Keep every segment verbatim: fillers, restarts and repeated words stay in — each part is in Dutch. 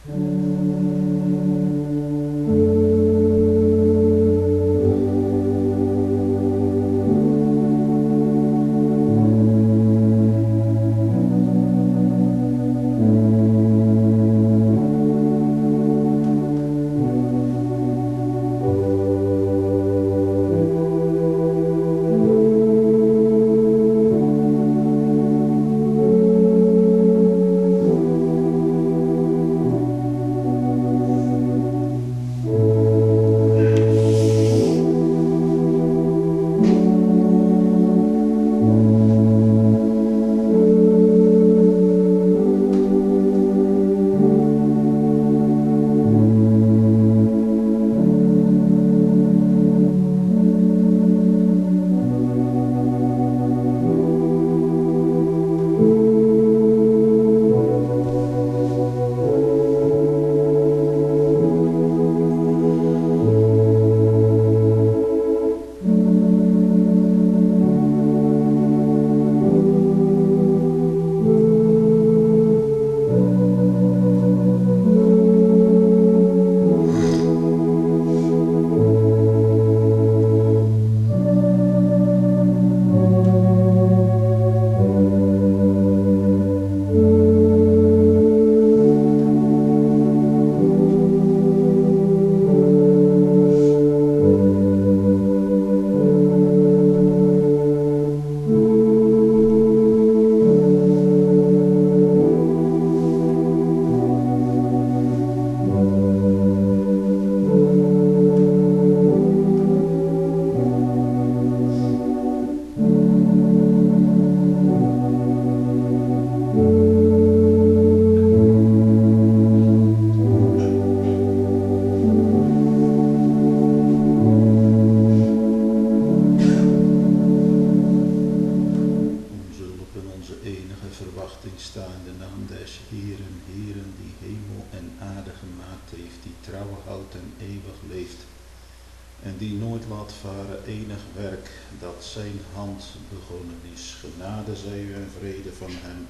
en die nooit laat varen enig werk dat zijn hand begonnen is. Genade zij u en vrede van hem,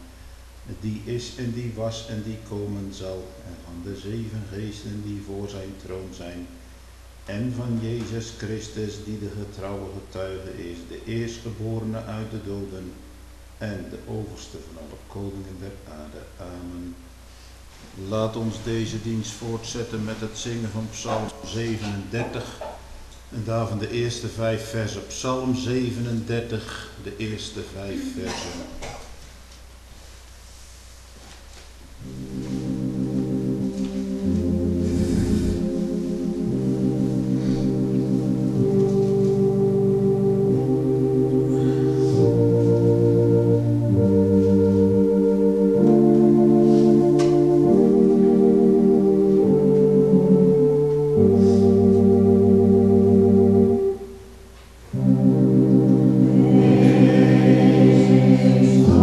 die is en die was en die komen zal, en van de zeven geesten die voor zijn troon zijn, en van Jezus Christus die de getrouwe getuige is, de eerstgeborene uit de doden en de overste van alle koningen der aarde. Amen. Laat ons deze dienst voortzetten met het zingen van Psalm zevenendertig en daarvan de eerste vijf versen. Psalm zevenendertig, de eerste vijf versen. Amen.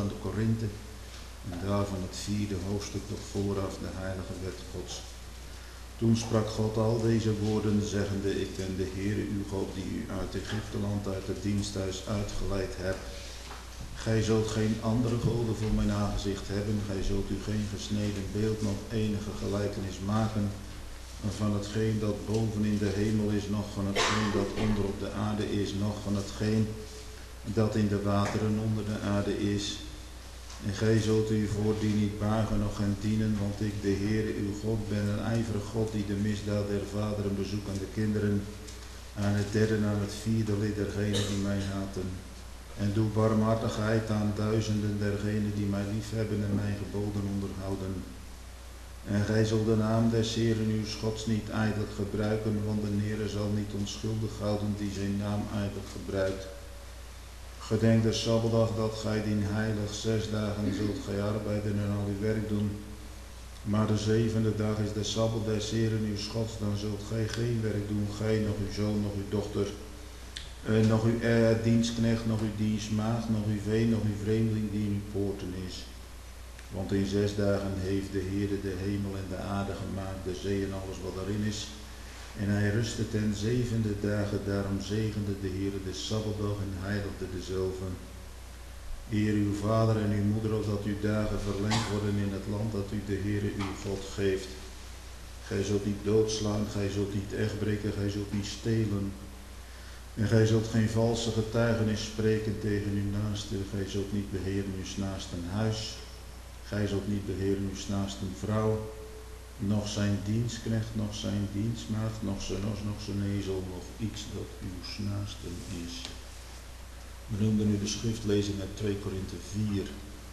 de Korinthe. En daarvan het vierde hoofdstuk nog vooraf, de heilige wet Gods. Toen sprak God al deze woorden, zeggende: Ik ben de Heere uw God, die u uit Egypteland, uit het diensthuis uitgeleid hebt. Gij zult geen andere goden voor mijn aangezicht hebben. Gij zult u geen gesneden beeld, nog enige gelijkenis maken van hetgeen dat boven in de hemel is, nog van hetgeen dat onder op de aarde is, nog van hetgeen dat in de wateren onder de aarde is. En gij zult u voor die niet buigen, nog hen dienen, want ik, de Heere uw God, ben een ijverig God, die de misdaad der vaderen bezoekt aan de kinderen, aan het derde en aan het vierde lid dergenen die mij haten. En doe barmhartigheid aan duizenden dergenen die mij liefhebben en mijn geboden onderhouden. En gij zult de naam des Heeren uw Gods niet ijdelijk gebruiken, want de Heere zal niet onschuldig houden die zijn naam ijdelijk gebruikt. Gedenk de Sabbatdag dat gij dien heilig, zes dagen zult gij arbeiden en al uw werk doen. Maar de zevende dag is de Sabbat des Heeren uw Gods, dan zult gij geen werk doen, gij, nog uw zoon, nog uw dochter, eh, nog uw eh, dienstknecht, nog uw dienstmaagd, nog uw vee, nog uw vreemdeling die in uw poorten is. Want in zes dagen heeft de Heere de hemel en de aarde gemaakt, de zee en alles wat erin is. En hij rustte ten zevende dagen, daarom zegende de Heere de Sabbatdag en heiligde dezelve. Eer uw vader en uw moeder, opdat uw dagen verlengd worden in het land dat u de Heere uw God geeft. Gij zult niet doodslaan, gij zult niet echtbreken, gij zult niet stelen. En gij zult geen valse getuigenis spreken tegen uw naaste, gij zult niet beheren uw naasten huis. Gij zult niet beheren uw naasten vrouw, nog zijn dienstknecht, nog zijn dienstmaagd, nog zijn os, nog zijn ezel, nog iets dat uw naasten is. We noemden nu de schriftlezing uit twee Korinthe vier.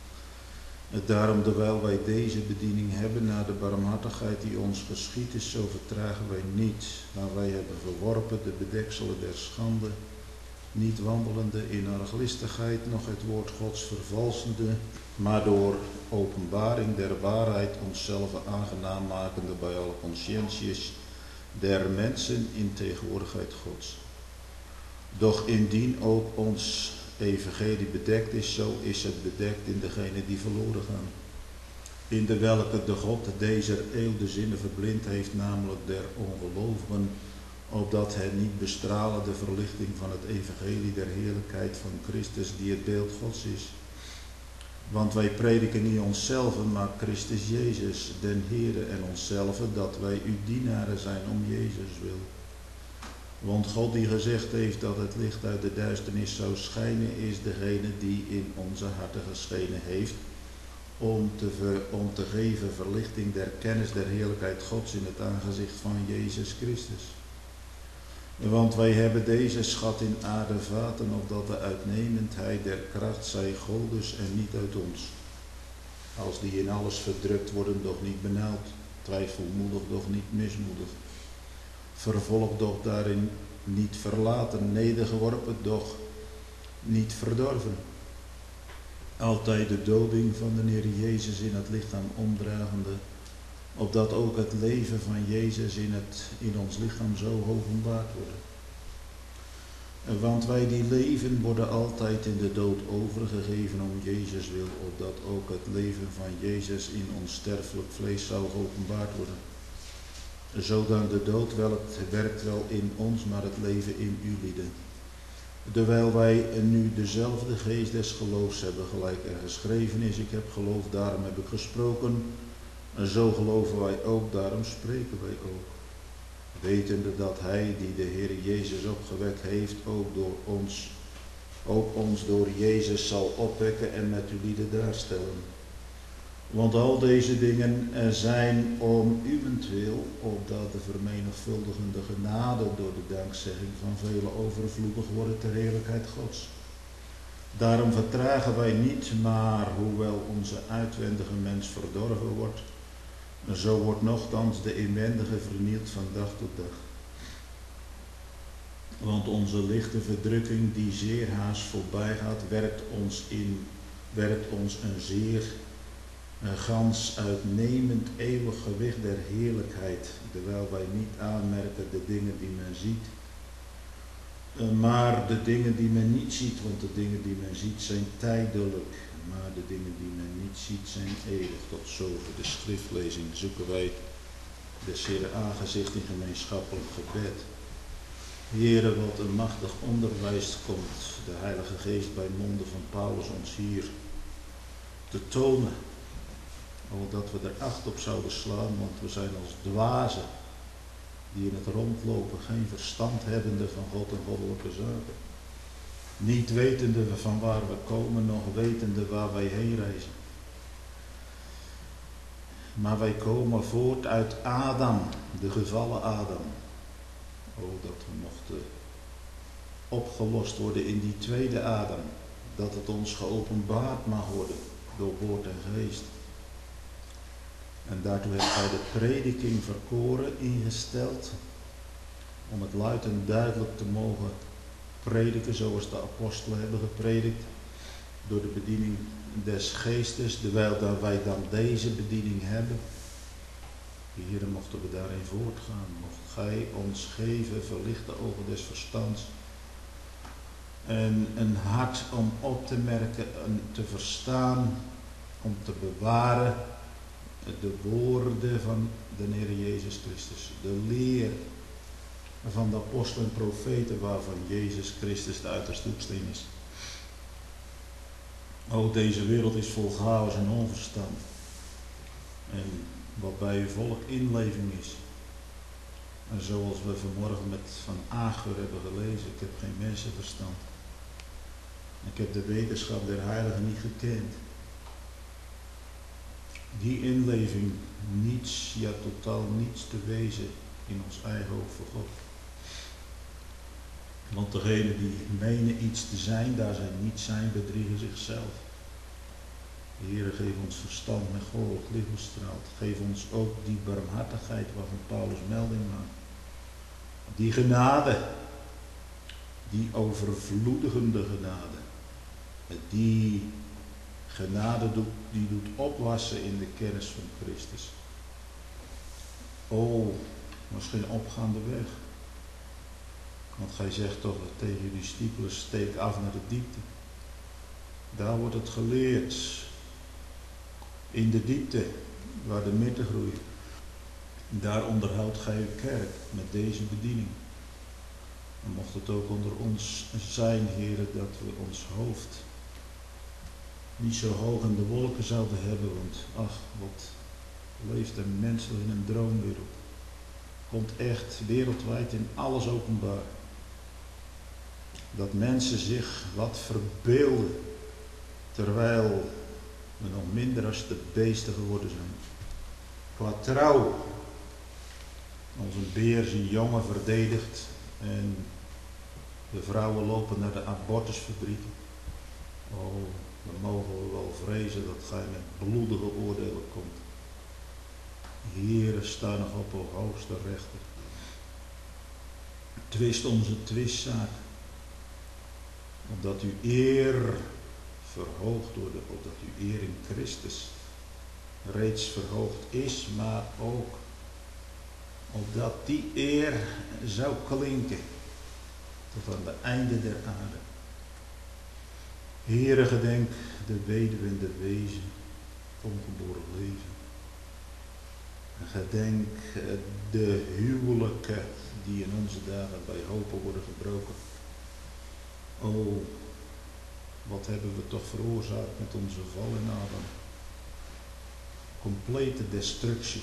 Daarom, terwijl wij deze bediening hebben naar de barmhartigheid die ons geschied is, zo vertragen wij niet, maar wij hebben verworpen de bedekselen der schande, niet wandelende in arglistigheid, noch het woord Gods vervalsende, maar door openbaring der waarheid onszelf aangenaam makende bij alle conscientiës der mensen in tegenwoordigheid Gods. Doch indien ook ons evangelie bedekt is, zo is het bedekt in degenen die verloren gaan. In de welke de God deze eeuw de zinnen verblind heeft, namelijk der ongelovigen, opdat hen niet bestralen de verlichting van het evangelie der heerlijkheid van Christus, die het beeld Gods is. Want wij prediken niet onszelf, maar Christus Jezus, den Heere, en onszelf, dat wij uw dienaren zijn om Jezus wil. Want God die gezegd heeft dat het licht uit de duisternis zou schijnen, is degene die in onze harten geschenen heeft, om te, ver, om te geven verlichting der kennis der heerlijkheid Gods in het aangezicht van Jezus Christus. Want wij hebben deze schat in aardevaten, opdat de uitnemendheid der kracht zij Godes en niet uit ons. Als die in alles verdrukt worden, doch niet benauwd, twijfelmoedig, doch niet mismoedig. Vervolgd, doch daarin niet verlaten, nedergeworpen, doch niet verdorven. Altijd de doding van de Heer Jezus in het lichaam omdragende, opdat ook het leven van Jezus in, het, in ons lichaam zo openbaard worden. Want wij die leven worden altijd in de dood overgegeven om Jezus wil, opdat ook het leven van Jezus in ons sterfelijk vlees zou openbaard worden. Zodat de dood wel het werkt wel in ons, maar het leven in u lieden. Terwijl wij nu dezelfde geest des geloofs hebben, gelijk er geschreven is, ik heb geloof, daarom heb ik gesproken. En zo geloven wij ook, daarom spreken wij ook. Wetende dat hij die de Heer Jezus opgewekt heeft, ook door ons, ook ons door Jezus zal opwekken en met uw lieden daarstellen. Want al deze dingen zijn om uwentwil, opdat de vermenigvuldigende genade door de dankzegging van velen overvloedig worden ter heerlijkheid Gods. Daarom vertragen wij niet, maar hoewel onze uitwendige mens verdorven wordt, zo wordt nochtans de inwendige vernield van dag tot dag. Want onze lichte verdrukking, die zeer haast voorbij gaat, werkt ons, in, werkt ons een zeer een gans uitnemend eeuwig gewicht der heerlijkheid, terwijl wij niet aanmerken de dingen die men ziet, maar de dingen die men niet ziet, want de dingen die men ziet zijn tijdelijk, maar de dingen die men niet ziet zijn eeuwig. Tot zover de schriftlezing zoeken wij des Heeren aangezicht in gemeenschappelijk gebed. Heere, wat een machtig onderwijs komt de Heilige Geest bij monden van Paulus ons hier te tonen. O, dat we er acht op zouden slaan, want we zijn als dwazen die in het rondlopen, geen verstand hebbende van God en goddelijke zaken. Niet wetende van waar we komen, nog wetende waar wij heen reizen. Maar wij komen voort uit Adam, de gevallen Adam. O, dat we mochten opgelost worden in die tweede Adam. Dat het ons geopenbaard mag worden door woord en geest. En daartoe heeft hij de prediking verkoren, ingesteld, om het luid en duidelijk te mogen prediken zoals de apostelen hebben gepredikt, door de bediening des geestes, terwijl dat wij dan deze bediening hebben. Heere, mochten we daarin voortgaan, mocht gij ons geven, verlicht de ogen des verstands en een hart om op te merken en te verstaan, om te bewaren de woorden van de Heer Jezus Christus, de leer van de apostelen en profeten waarvan Jezus Christus de uiterste hoeksteen is. O, deze wereld is vol chaos en onverstand. En wat bij uw volk inleving is. En zoals we vanmorgen met Van Agur hebben gelezen, ik heb geen mensenverstand. Ik heb de wetenschap der heiligen niet gekend. Die inleving, niets, ja totaal niets te wezen in ons eigen oog voor God. Want degenen die menen iets te zijn, daar zij niet zijn, bedriegen zichzelf. Heere, geef ons verstand met goddelijk licht bestraald. Geef ons ook die barmhartigheid waarvan Paulus melding maakt. Die genade, die overvloedigende genade. Die genade doet, die doet opwassen in de kennis van Christus. O, misschien opgaande weg. Want gij zegt toch tegen jullie discipelen, steek af naar de diepte. Daar wordt het geleerd. In de diepte, waar de mirten groeien. Daar onderhoudt gij uw kerk met deze bediening. En mocht het ook onder ons zijn, heren, dat we ons hoofd niet zo hoog in de wolken zouden hebben. Want ach, wat leeft een mens in een droomwereld. Komt echt wereldwijd in alles openbaar. Dat mensen zich wat verbeelden, terwijl we nog minder als de beesten geworden zijn. Qua trouw, onze beer zijn jongen verdedigt en de vrouwen lopen naar de abortusfabrieken. Oh, dan mogen we wel vrezen dat gij met bloedige oordelen komt. Heere, sta nog op uw hoogste rechter. Twist onze twistzaak, opdat uw eer verhoogd wordt, opdat uw eer in Christus reeds verhoogd is, maar ook opdat die eer zou klinken tot aan de einde der aarde. Heere, gedenk de weduwe en de wezen, ongeboren leven. En gedenk de huwelijken die in onze dagen bij hopen worden gebroken. O, wat hebben we toch veroorzaakt met onze val in Adam. Complete destructie.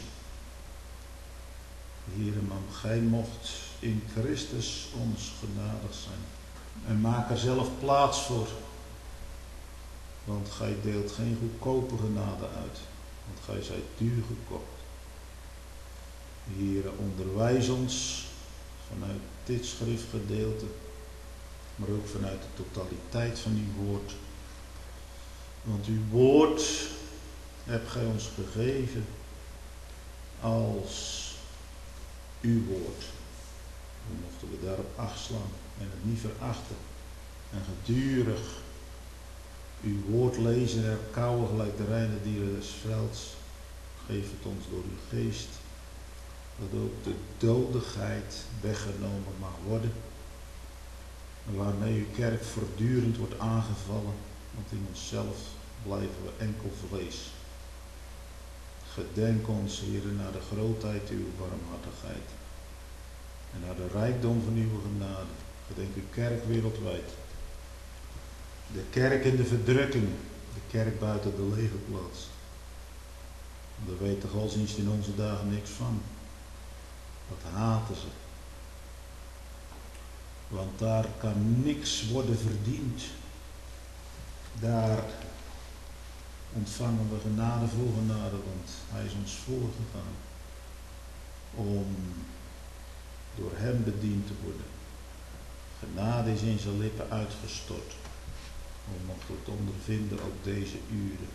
Heere, maar gij mocht in Christus ons genadig zijn. En maak er zelf plaats voor. Want gij deelt geen goedkope genade uit. Want gij zijt duur gekocht. Heere, onderwijs ons vanuit dit schriftgedeelte. Maar ook vanuit de totaliteit van uw woord. Want uw woord hebt gij ons gegeven als uw woord. Dan mochten we daarop acht slaan en het niet verachten. En gedurig uw woord lezen en herkauwen gelijk de reine dieren des velds. Geef het ons door uw geest. Dat ook de dodigheid weggenomen mag worden. Waarmee uw kerk voortdurend wordt aangevallen. Want in onszelf blijven we enkel vlees. Gedenk ons, Heer, naar de grootheid uw barmhartigheid en naar de rijkdom van uw genade. Gedenk uw kerk wereldwijd. De kerk in de verdrukking, de kerk buiten de legerplaats. Daar weet de godsdienst in onze dagen niks van. Dat haten ze. Want daar kan niks worden verdiend. Daar ontvangen we genade voor genade, want hij is ons voorgegaan om door hem bediend te worden. Genade is in zijn lippen uitgestort, om nog te ondervinden op deze uren.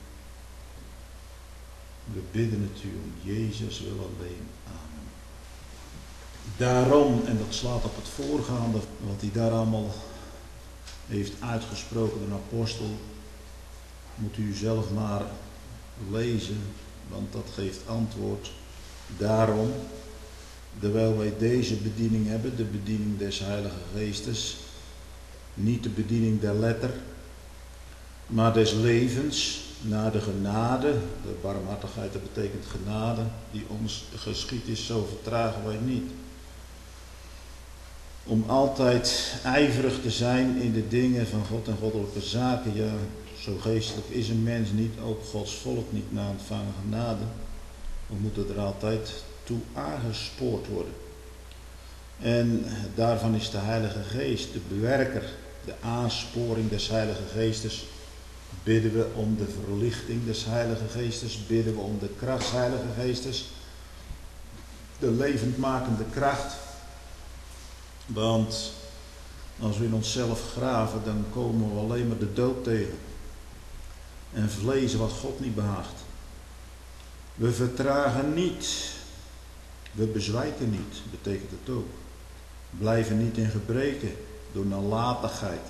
We bidden het u om Jezus wil alleen. Amen. Daarom, en dat slaat op het voorgaande, wat hij daar allemaal heeft uitgesproken, een apostel, moet u zelf maar lezen, want dat geeft antwoord. Daarom, terwijl wij deze bediening hebben, de bediening des Heilige Geestes, niet de bediening der letter, maar des levens, naar de genade, de barmhartigheid, dat betekent genade, die ons geschied is, zo vertragen wij niet. Om altijd ijverig te zijn in de dingen van God en goddelijke zaken, ja, zo geestelijk is een mens niet, ook Gods volk niet, na ontvangen genade. We moeten er altijd toe aangespoord worden. En daarvan is de Heilige Geest de bewerker, de aansporing des Heilige Geestes. Bidden we om de verlichting des Heilige Geestes, bidden we om de kracht des Heilige Geestes, de levendmakende kracht. Want als we in onszelf graven, dan komen we alleen maar de dood tegen. En vlezen wat God niet behaagt. We vertragen niet. We bezwijken niet, betekent het ook. Blijven niet in gebreken door nalatigheid.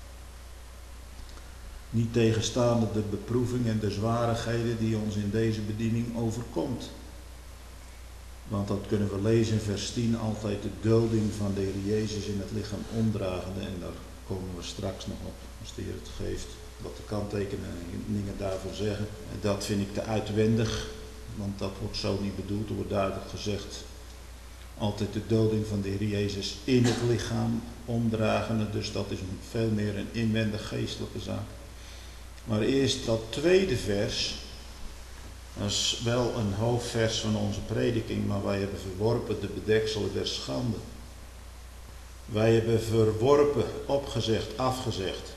Niet tegenstaande de beproeving en de zwarigheden die ons in deze bediening overkomt. Want dat kunnen we lezen in vers tien, altijd de doding van de Heer Jezus in het lichaam omdragende. En daar komen we straks nog op, als de Heer het geeft, wat de kanttekeningen daarvoor zeggen. En dat vind ik te uitwendig, want dat wordt zo niet bedoeld. Er wordt duidelijk gezegd, altijd de doding van de Heer Jezus in het lichaam omdragende. Dus dat is veel meer een inwendig geestelijke zaak. Maar eerst dat tweede vers, dat is wel een hoofdvers van onze prediking, maar wij hebben verworpen de bedekselen der schande. Wij hebben verworpen, opgezegd, afgezegd,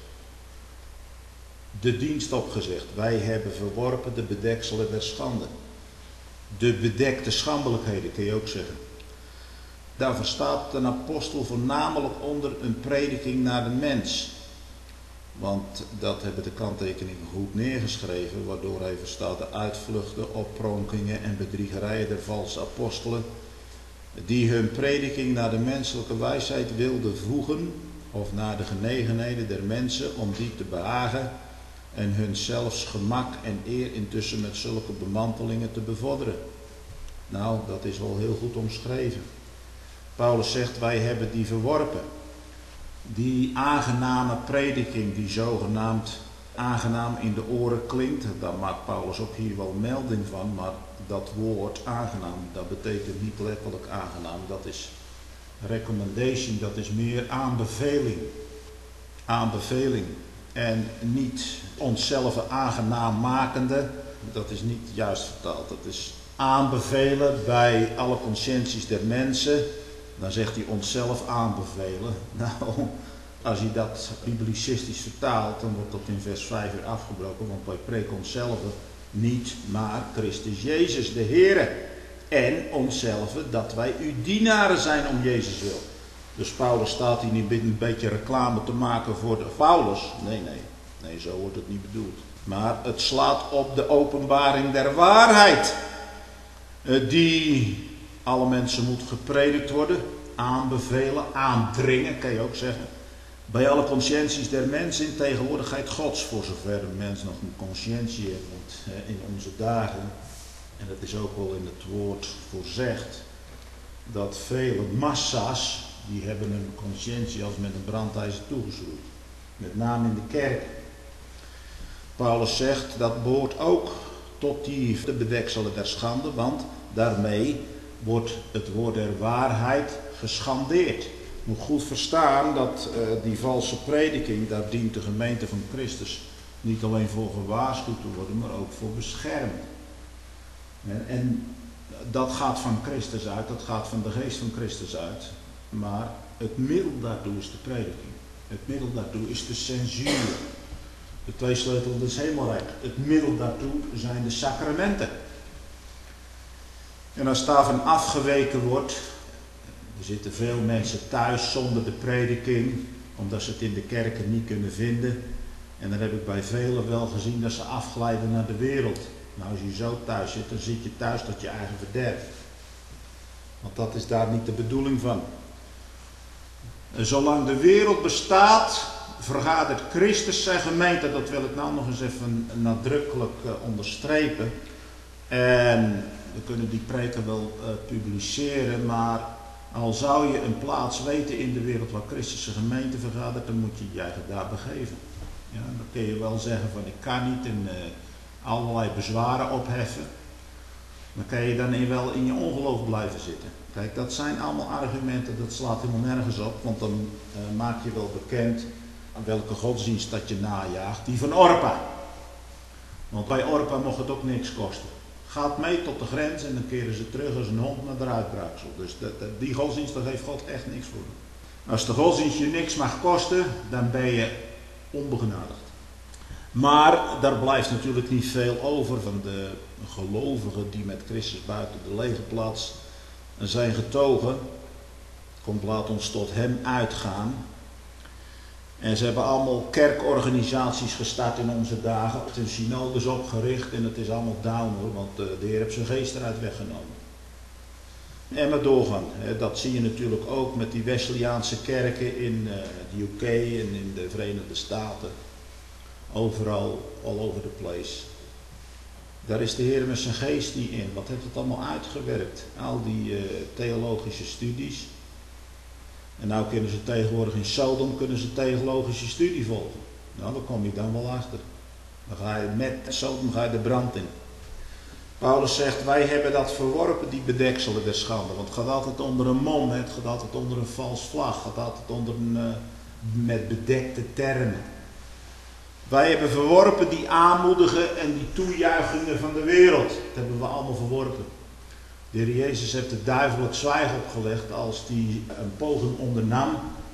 de dienst opgezegd. Wij hebben verworpen de bedekselen der schande. De bedekte schandelijkheden, kun je ook zeggen. Daar verstaat een apostel voornamelijk onder een prediking naar de mens. Want dat hebben de kanttekeningen goed neergeschreven, waardoor hij verstaat de uitvluchten, oppronkingen en bedriegerijen der valse apostelen, die hun prediking naar de menselijke wijsheid wilden voegen, of naar de genegenheden der mensen om die te behagen, en hun zelfs gemak en eer intussen met zulke bemantelingen te bevorderen. Nou, dat is wel heel goed omschreven. Paulus zegt, wij hebben die verworpen. Die aangename prediking, die zogenaamd aangenaam in de oren klinkt, daar maakt Paulus ook hier wel melding van, maar dat woord aangenaam, dat betekent niet letterlijk aangenaam, dat is recommendation, dat is meer aanbeveling. Aanbeveling en niet onszelf aangenaam makende, dat is niet juist vertaald, dat is aanbevelen bij alle conscienties der mensen. Dan zegt hij onszelf aanbevelen. Nou, als je dat biblicistisch vertaalt, dan wordt dat in vers vijf weer afgebroken. Want wij preken onszelf niet, maar Christus Jezus, de Heere. En onszelf dat wij uw dienaren zijn om Jezus wil. Dus Paulus staat hier niet een beetje reclame te maken voor de Paulus. Nee, nee, nee, zo wordt het niet bedoeld. Maar het slaat op de openbaring der waarheid. Die alle mensen moet gepredikt worden, aanbevelen, aandringen, kan je ook zeggen. Bij alle conscienties der mensen in tegenwoordigheid Gods, voor zover een mens nog een conscientie heeft. Want in onze dagen, en dat is ook wel in het woord voorzegd, dat vele massa's, die hebben een conscientie als met een brandijzer toegeschroefd. Met name in de kerk. Paulus zegt dat behoort ook tot die de bedekselen der schande, want daarmee wordt het woord der waarheid geschandeerd. Je moet goed verstaan dat uh, die valse prediking, daar dient de gemeente van Christus niet alleen voor gewaarschuwd te worden, maar ook voor beschermd. En, en dat gaat van Christus uit, dat gaat van de geest van Christus uit. Maar het middel daartoe is de prediking. Het middel daartoe is de censuur. De twee sleutels des hemelrijk. Het middel daartoe zijn de sacramenten. En als daarvan afgeweken wordt, er zitten veel mensen thuis zonder de prediking, omdat ze het in de kerken niet kunnen vinden. En dan heb ik bij velen wel gezien dat ze afglijden naar de wereld. Nou, als je zo thuis zit, dan zit je thuis tot je eigen verderf. Want dat is daar niet de bedoeling van. En zolang de wereld bestaat, vergadert Christus zijn gemeente. Dat wil ik nou nog eens even nadrukkelijk uh, onderstrepen. En we kunnen die preken wel uh, publiceren, maar al zou je een plaats weten in de wereld waar Christus zijn gemeente vergadert, dan moet je je eigen daar begeven. Ja, dan kun je wel zeggen van ik kan niet en uh, allerlei bezwaren opheffen. Dan kan je dan in wel in je ongeloof blijven zitten. Kijk, dat zijn allemaal argumenten, dat slaat helemaal nergens op, want dan uh, maak je wel bekend aan welke godsdienst dat je najaagt, die van Orpa. Want bij Orpa mocht het ook niks kosten. Gaat mee tot de grens en dan keren ze terug als een hond naar de uitbraaksel. Dus dat, dat, die godsdienst, daar heeft God echt niks voor. Als de godsdienst je niks mag kosten, dan ben je onbegenadigd. Maar daar blijft natuurlijk niet veel over van de gelovigen die met Christus buiten de legerplaats zijn getogen. Komt, laat ons tot hem uitgaan. En ze hebben allemaal kerkorganisaties gestart in onze dagen. Het is een synodes opgericht en het is allemaal down, want de Heer heeft zijn geest eruit weggenomen. En maar doorgaan. Dat zie je natuurlijk ook met die Wesleyaanse kerken in de U K en in de Verenigde Staten. Overal, all over the place. Daar is de Heer met zijn geest niet in. Wat heeft het allemaal uitgewerkt? Al die uh, theologische studies. En nou kunnen ze tegenwoordig in Sodom kunnen ze theologische studie volgen. Nou, daar kom je dan wel achter. Dan ga je met Sodom ga je de brand in. Paulus zegt, wij hebben dat verworpen, die bedekselen der schande. Want het gaat altijd onder een mom, het gaat altijd onder een vals vlag, het gaat altijd onder een, uh, met bedekte termen. Wij hebben verworpen die aanmoedigen en die toejuichingen van de wereld. Dat hebben we allemaal verworpen. De Heer Jezus heeft de duivel het zwijgen opgelegd als die een poging ondernam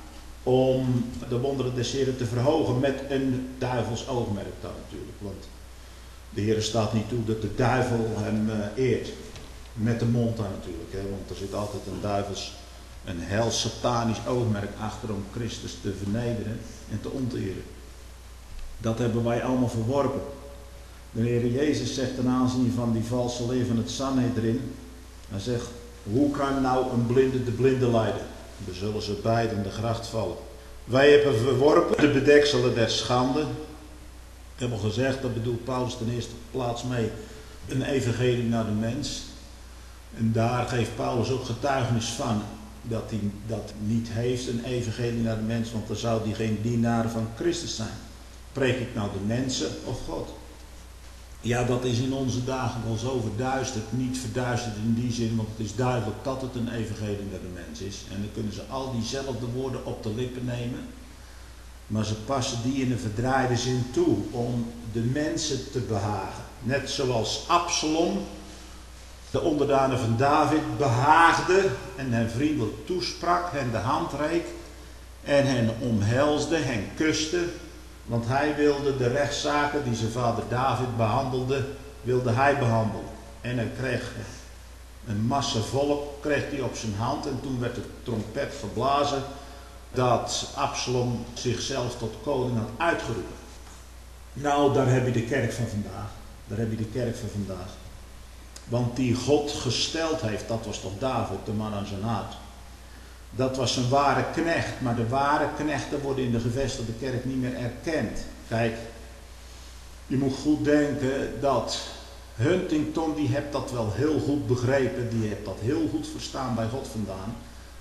om de wonderen des Heeren te verhogen met een duivels oogmerk dan natuurlijk. Want de Heer staat niet toe dat de duivel hem uh, eert. Met de mond dan natuurlijk. Hè? Want er zit altijd een duivels, een hel satanisch oogmerk achter om Christus te vernederen en te onteren. Dat hebben wij allemaal verworpen. De Heer Jezus zegt ten aanzien van die valse leer van het Sanhedrin. Hij zegt, hoe kan nou een blinde de blinde leiden? Dan zullen ze beiden in de gracht vallen. Wij hebben verworpen de bedekselen der schande. Ik heb al gezegd, dat bedoelt Paulus ten eerste plaats mee een evangelie naar de mens. En daar geeft Paulus ook getuigenis van dat hij dat niet heeft, een evangelie naar de mens, want dan zou hij geen dienaar van Christus zijn. Preek ik nou de mensen of God? Ja, dat is in onze dagen wel zo verduisterd. Niet verduisterd in die zin, want het is duidelijk dat het een evangelie naar de mens is. En dan kunnen ze al diezelfde woorden op de lippen nemen. Maar ze passen die in een verdraaide zin toe om de mensen te behagen. Net zoals Absalom de onderdanen van David behaagde en hen vriendelijk toesprak, hen de hand reik en hen omhelsde, hen kuste. Want hij wilde de rechtszaken die zijn vader David behandelde, wilde hij behandelen. En hij kreeg een massa volk kreeg hij op zijn hand en toen werd de trompet geblazen dat Absalom zichzelf tot koning had uitgeroepen. Nou, daar heb je de kerk van vandaag. Daar heb je de kerk van vandaag. Want die God gesteld heeft, dat was toch David, de man aan zijn hart. Dat was een ware knecht, maar de ware knechten worden in de gevestigde kerk niet meer erkend. Kijk, je moet goed denken dat Huntington, die heeft dat wel heel goed begrepen, die heeft dat heel goed verstaan bij God vandaan.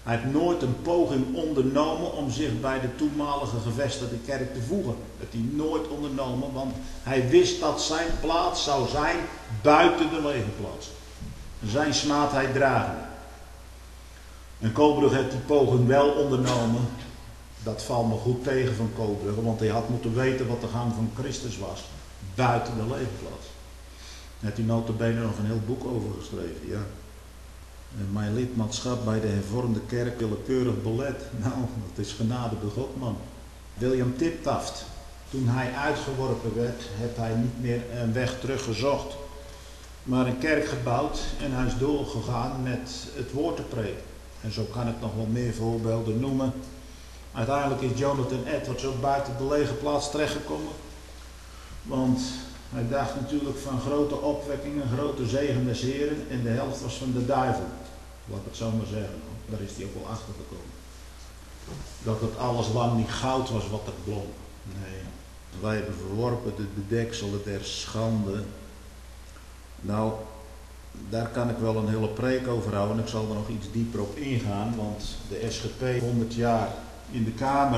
Hij heeft nooit een poging ondernomen om zich bij de toenmalige gevestigde kerk te voegen. Dat heeft hij nooit ondernomen, want hij wist dat zijn plaats zou zijn buiten de legerplaats. Zijn smaad hij dragen. En Koolbrugge heeft die poging wel ondernomen. Dat valt me goed tegen van Koolbrugge, want hij had moeten weten wat de gang van Christus was buiten de legerplaats. Daar heeft hij nota bene nog een heel boek over geschreven, ja. Mijn lidmaatschap bij de hervormde kerk willekeurig belet. Nou, dat is genade bij God, man. William Tiptaft, toen hij uitgeworpen werd, heeft hij niet meer een weg terug gezocht, maar een kerk gebouwd en hij is doorgegaan met het woord te preken. En zo kan ik nog wel meer voorbeelden noemen. Uiteindelijk is Jonathan Edwards ook buiten de legerplaats terechtgekomen. Want hij dacht natuurlijk van grote opwekkingen, grote zegen des Heren en de helft was van de duivel. Laat ik het zo maar zeggen. Daar is hij ook wel achter gekomen. Dat het alles lang niet goud was wat er blonk. Nee, wij hebben verworpen de bedekselen der schande. Nou, daar kan ik wel een hele preek over houden en ik zal er nog iets dieper op ingaan, want de S G P honderd jaar in de Kamer.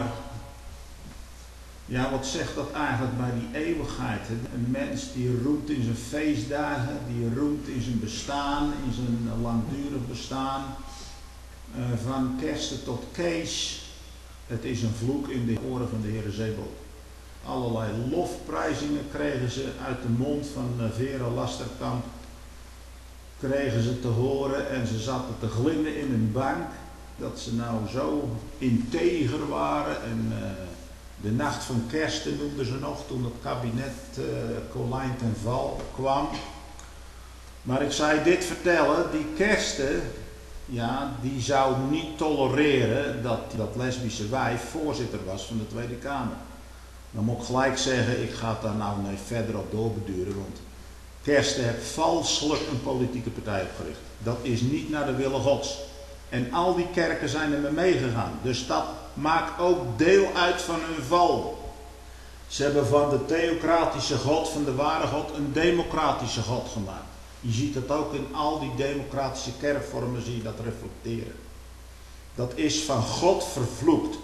Ja, wat zegt dat eigenlijk bij die eeuwigheid? Hè? Een mens die roemt in zijn feestdagen, die roemt in zijn bestaan, in zijn langdurig bestaan, uh, van kersten tot kees. Het is een vloek in de oren van de Heere Zebaoth. Allerlei lofprijzingen kregen ze uit de mond van uh, Vera Lasterkamp, kregen ze te horen en ze zaten te glinnen in een bank, dat ze nou zo integer waren en uh, de nacht van kersten noemden ze nog, toen het kabinet uh, Colijn ten val kwam. Maar ik zou dit vertellen, die kersten, ja, die zou niet tolereren dat dat lesbische wijf voorzitter was van de Tweede Kamer. Dan moet ik gelijk zeggen, ik ga daar nou nee, verder op doorbeduren, want Kersten heeft valselijk een politieke partij opgericht. Dat is niet naar de wille Gods. En al die kerken zijn er mee meegegaan. Dus dat maakt ook deel uit van hun val. Ze hebben van de theocratische God, van de ware God, een democratische God gemaakt. Je ziet dat ook in al die democratische kerkvormen, zie je dat reflecteren. Dat is van God vervloekt.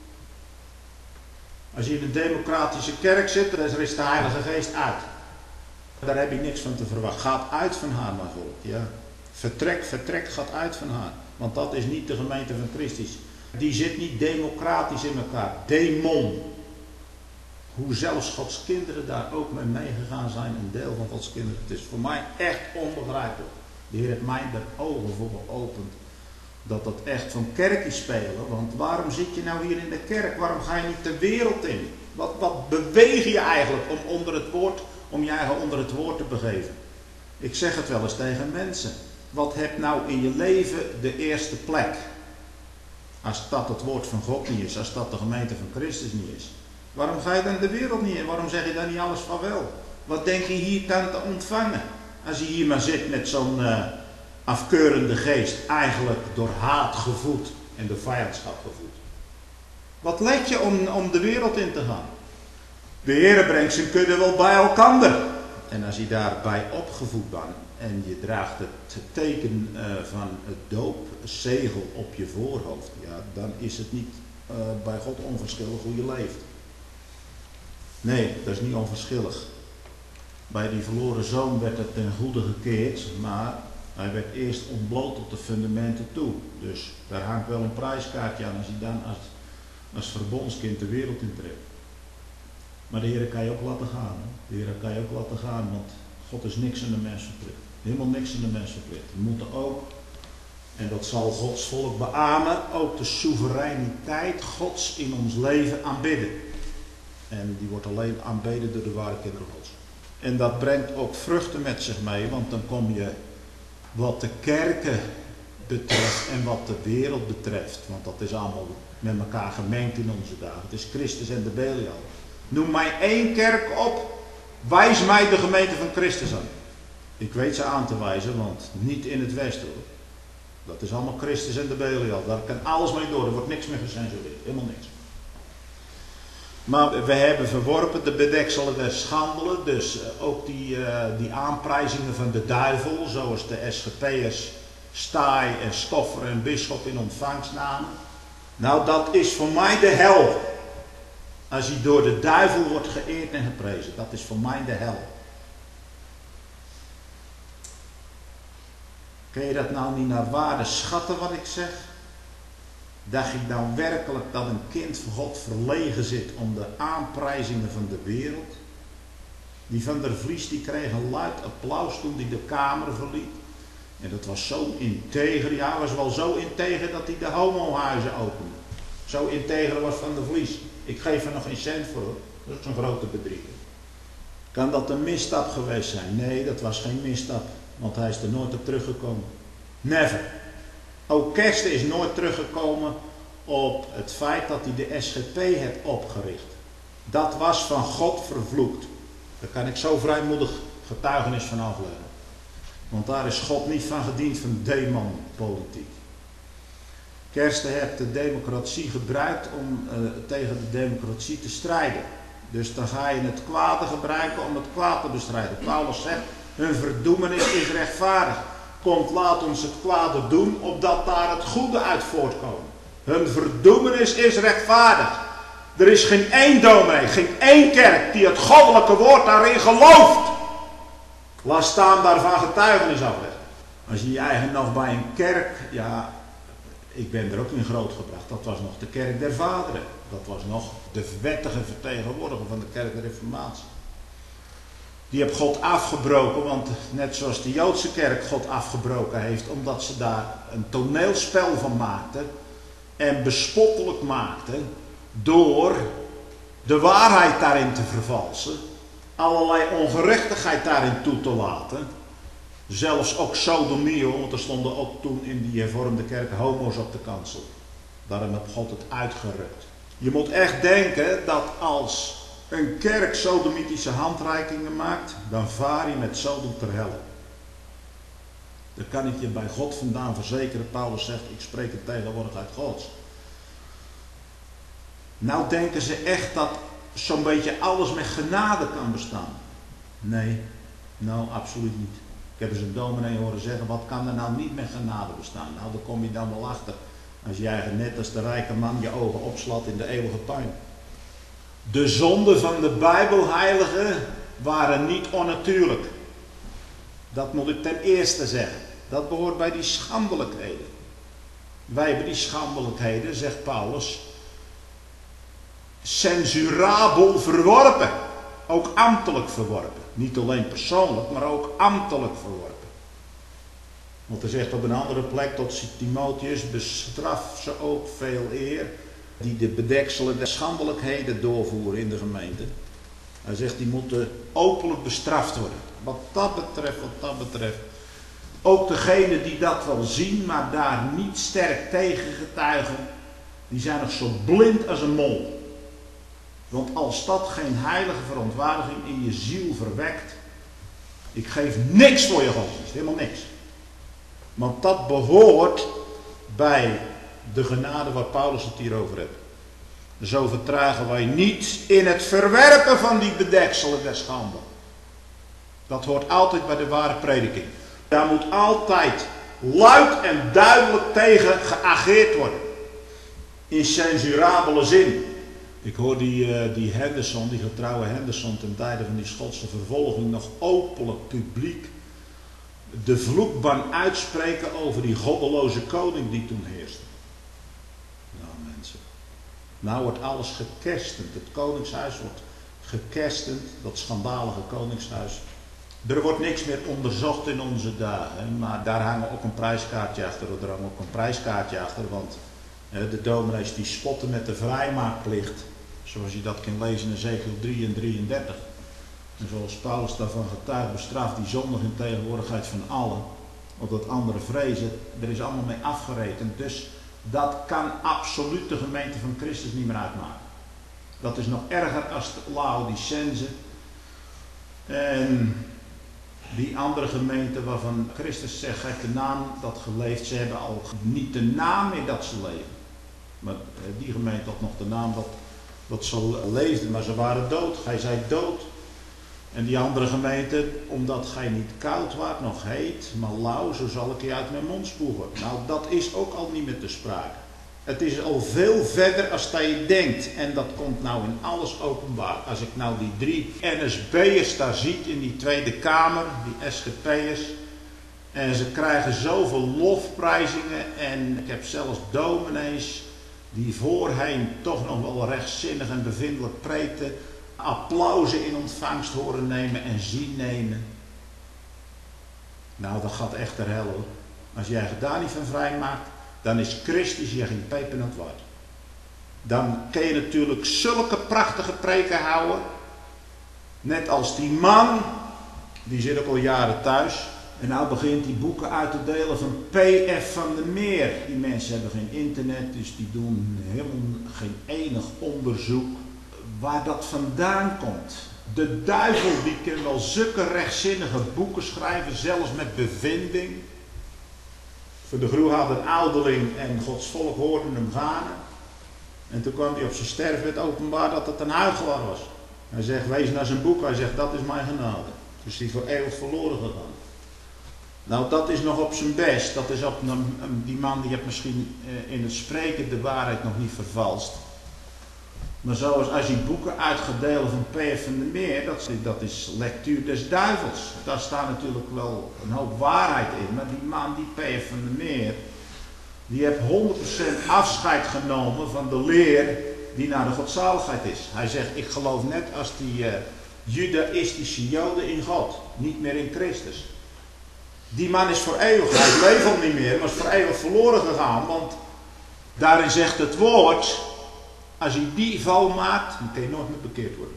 Als je in een democratische kerk zit, dan is de Heilige Geest uit. Daar heb je niks van te verwachten. Gaat uit van haar, mijn volk. Ja. Vertrek, vertrek, gaat uit van haar. Want dat is niet de gemeente van Christus. Die zit niet democratisch in elkaar. Demon. Hoe zelfs Gods kinderen daar ook mee meegegaan zijn. Een deel van Gods kinderen. Het is voor mij echt onbegrijpelijk. De Heer heeft mij de ogen voor geopend. Dat dat echt van kerkje spelen. Want waarom zit je nou hier in de kerk? Waarom ga je niet de wereld in? Wat, wat beweeg je eigenlijk om onder het woord, om je eigen onder het woord te begeven? Ik zeg het wel eens tegen mensen. Wat heb nou in je leven de eerste plek? Als dat het woord van God niet is, als dat de gemeente van Christus niet is. Waarom ga je dan de wereld niet in? Waarom zeg je dan niet alles van wel? Wat denk je hier dan te ontvangen? Als je hier maar zit met zo'n uh, afkeurende geest, eigenlijk door haat gevoed en door vijandschap gevoed. Wat let je om, om de wereld in te gaan? De Heer brengt zijn kudde wel bij elkander. En als je daarbij opgevoed bent en je draagt het teken uh, van het doopzegel op je voorhoofd, ja, dan is het niet uh, bij God onverschillig hoe je leeft. Nee, dat is niet onverschillig. Bij die verloren zoon werd het ten goede gekeerd, maar hij werd eerst ontbloot tot de fundamenten toe. Dus daar hangt wel een prijskaartje aan als je dan als, als verbondskind de wereld intrekt. Maar de Heer kan je ook laten gaan. Hè? De Heer kan je ook laten gaan, want God is niks aan de mens verplicht. Helemaal niks aan de mens verplicht. We moeten ook, en dat zal Gods volk beamen, ook de soevereiniteit Gods in ons leven aanbidden. En die wordt alleen aanbeden door de ware kinderen Gods. En dat brengt ook vruchten met zich mee, want dan kom je wat de kerken betreft en wat de wereld betreft, want dat is allemaal met elkaar gemengd in onze dagen. Het is Christus en de Belial. Noem mij één kerk op, wijs mij de gemeente van Christus aan. Ik weet ze aan te wijzen, want niet in het westen hoor. Dat is allemaal Christus en de Belial. Daar kan alles mee door, er wordt niks meer gecensureerd, helemaal niks. Maar we hebben verworpen de bedekselen der schandelen, dus ook die, uh, die aanprijzingen van de duivel, zoals de S G P'ers Staai en Stoffer en Bisschop in ontvangst namen. Nou, dat is voor mij de hel. Als hij door de duivel wordt geëerd en geprezen. Dat is voor mij de hel. Kun je dat nou niet naar waarde schatten wat ik zeg? Dacht je nou werkelijk dat een kind van God verlegen zit om de aanprijzingen van de wereld? Die Van der Vlies die kreeg een luid applaus toen hij de kamer verliet. En dat was zo integer. Ja, was wel zo integer dat hij de homohuizen opende. Zo integer was Van der Vlies. Ik geef er nog geen cent voor hoor. Dat is een grote bedrieger. Kan dat een misstap geweest zijn? Nee, dat was geen misstap. Want hij is er nooit op teruggekomen. Never. Ook Kersten is nooit teruggekomen op het feit dat hij de S G P heeft opgericht. Dat was van God vervloekt. Daar kan ik zo vrijmoedig getuigenis van afleggen. Want daar is God niet van gediend van demonpolitiek. Kersten heeft de democratie gebruikt om uh, tegen de democratie te strijden. Dus dan ga je het kwade gebruiken om het kwaad te bestrijden. Paulus zegt, hun verdoemenis is rechtvaardig. Komt, laat ons het kwade doen, opdat daar het goede uit voortkomt. Hun verdoemenis is rechtvaardig. Er is geen één dominee, geen één kerk die het goddelijke woord daarin gelooft. Laat staan daarvan getuigenis afleggen. Als je je eigen nog bij een kerk, ja, ik ben er ook in grootgebracht. Dat was nog de kerk der vaderen. Dat was nog de wettige vertegenwoordiger van de kerk der reformatie. Die heeft God afgebroken, want net zoals de Joodse kerk God afgebroken heeft, omdat ze daar een toneelspel van maakten en bespottelijk maakten door de waarheid daarin te vervalsen, allerlei ongerechtigheid daarin toe te laten, zelfs ook sodomie, want er stonden ook toen in die hervormde kerk homo's op de kansel. Daarom heeft God het uitgerukt. Je moet echt denken dat als een kerk sodomitische handreikingen maakt, dan vaar je met Sodom ter helle. Dat kan ik je bij God vandaan verzekeren. Paulus zegt, ik spreek het tegenwoordig uit Gods. Nou denken ze echt dat zo'n beetje alles met genade kan bestaan. Nee, nou absoluut niet. Ik heb eens een dominee horen zeggen, wat kan er nou niet met genade bestaan? Nou, daar kom je dan wel achter. Als je eigenlijk net als de rijke man je ogen opslaat in de eeuwige puin. De zonden van de Bijbelheiligen waren niet onnatuurlijk. Dat moet ik ten eerste zeggen. Dat behoort bij die schandelijkheden. Wij hebben die schandelijkheden, zegt Paulus, censurabel verworpen. Ook ambtelijk verworpen. Niet alleen persoonlijk, maar ook ambtelijk verworpen. Want hij zegt op een andere plek tot Timotheus, bestraf ze ook veel eer die de bedekselen der schandelijkheden doorvoeren in de gemeente. Hij zegt die moeten openlijk bestraft worden. Wat dat betreft, wat dat betreft. Ook degenen die dat wel zien, maar daar niet sterk tegen getuigen, die zijn nog zo blind als een mol. Want als dat geen heilige verontwaardiging in je ziel verwekt, ik geef niks voor je godsdienst, helemaal niks. Want dat behoort bij de genade waar Paulus het hier over heeft. Zo vertragen wij niet in het verwerpen van die bedekselen der schande. Dat hoort altijd bij de ware prediking. Daar moet altijd luid en duidelijk tegen geageerd worden. In censurabele zin. Ik hoor die, uh, die Henderson, die getrouwe Henderson ten tijde van die Schotse vervolging nog openlijk publiek de vloekban uitspreken over die goddeloze koning die toen heerste. Nou mensen, nou wordt alles gekerstend. Het koningshuis wordt gekerstend, dat schandalige koningshuis. Er wordt niks meer onderzocht in onze dagen, maar daar hangen ook een prijskaartje achter. Er hangt ook een prijskaartje achter, want de dominees die spotten met de vrijmaakplicht, zoals je dat kan lezen in Ezekiel drie en drieëndertig. En zoals Paulus daarvan getuigt, bestraft die zondig in tegenwoordigheid van allen, opdat anderen vrezen. Er is allemaal mee afgerekend, dus dat kan absoluut de gemeente van Christus niet meer uitmaken. Dat is nog erger als de Laodicense en die andere gemeente waarvan Christus zegt, geef de naam dat geleefd. Ze hebben al niet de naam meer dat ze leven. Maar die gemeente had nog de naam dat, dat ze leefden, maar ze waren dood. Hij zei dood. En die andere gemeente, omdat gij niet koud waart, nog heet, maar lauw, zo zal ik je uit mijn mond spugen. Nou, dat is ook al niet meer te sprake. Het is al veel verder als dat je denkt. En dat komt nou in alles openbaar. Als ik nou die drie N S B'ers daar ziet in die Tweede Kamer, die S G P'ers. En ze krijgen zoveel lofprijzingen. En ik heb zelfs dominees die voorheen toch nog wel rechtzinnig en bevindelijk preekten, applausen in ontvangst horen nemen en zien nemen. Nou, dat gaat echt ter hel hoor. Als jij je daar niet van vrij maakt, dan is Christus je geen pepernoot waard. Dan kun je natuurlijk zulke prachtige preken houden. Net als die man, die zit ook al jaren thuis. En nou begint die boeken uit te delen van P F van der Meer. Die mensen hebben geen internet, dus die doen helemaal geen enig onderzoek waar dat vandaan komt. De duivel die kan wel zulke rechtzinnige boeken schrijven, zelfs met bevinding. Voor de groe had een ouderling en Gods volk hoorde hem gaan. En toen kwam hij op zijn sterfbed openbaar dat het een huichelaar was. Hij zegt, wees naar zijn boek. Hij zegt, dat is mijn genade. Dus die is voor eeuwig verloren gegaan. Nou, dat is nog op zijn best. Dat is op, die man die heeft misschien in het spreken de waarheid nog niet vervalst. Maar zoals als je boeken uitgedeeld van P F van der Meer, dat, dat is lectuur des duivels. Daar staat natuurlijk wel een hoop waarheid in. Maar die man, die P F van der Meer, die heeft honderd procent afscheid genomen van de leer die naar de godzaligheid is. Hij zegt, ik geloof net als die uh, judaïstische joden in God, niet meer in Christus. Die man is voor eeuwig, hij leeft al niet meer, maar is voor eeuwig verloren gegaan. Want daarin zegt het woord, als je die val maakt, dan kun je nooit meer bekeerd worden.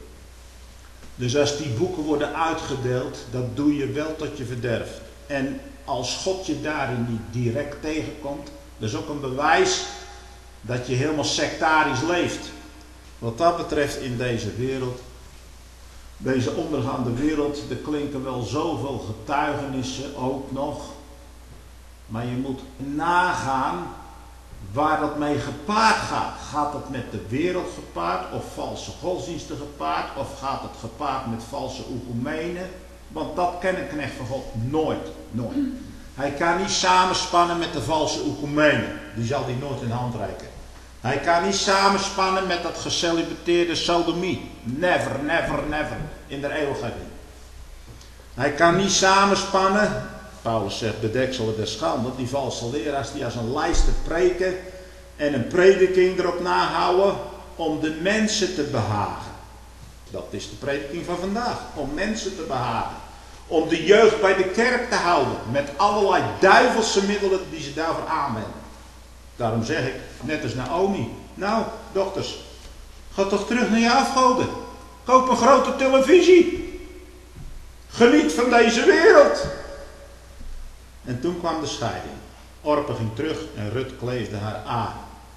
Dus als die boeken worden uitgedeeld, dat doe je wel tot je verderf. En als God je daarin niet direct tegenkomt, dat is ook een bewijs dat je helemaal sectarisch leeft. Wat dat betreft in deze wereld, deze ondergaande wereld, er klinken wel zoveel getuigenissen ook nog. Maar je moet nagaan waar dat mee gepaard gaat. Gaat het met de wereld gepaard of valse godsdiensten gepaard of gaat het gepaard met valse oekumenen? Want dat ken een knecht van God nooit, nooit. Hij kan niet samenspannen met de valse oekumenen. Die zal hij nooit in de hand reiken. Hij kan niet samenspannen met dat gecelibateerde sodomie. Never, never, never. In de eeuwigheid niet. Hij kan niet samenspannen. Paulus zegt bedekselen der schande. Die valse leraars die als een lijster preken. En een prediking erop nahouden. Om de mensen te behagen. Dat is de prediking van vandaag. Om mensen te behagen. Om de jeugd bij de kerk te houden. Met allerlei duivelse middelen die ze daarvoor aanwenden. Daarom zeg ik, net als Naomi. Nou, dochters. Ga toch terug naar je afgoden. Koop een grote televisie. Geniet van deze wereld. En toen kwam de scheiding. Orpa ging terug en Rut kleefde haar aan.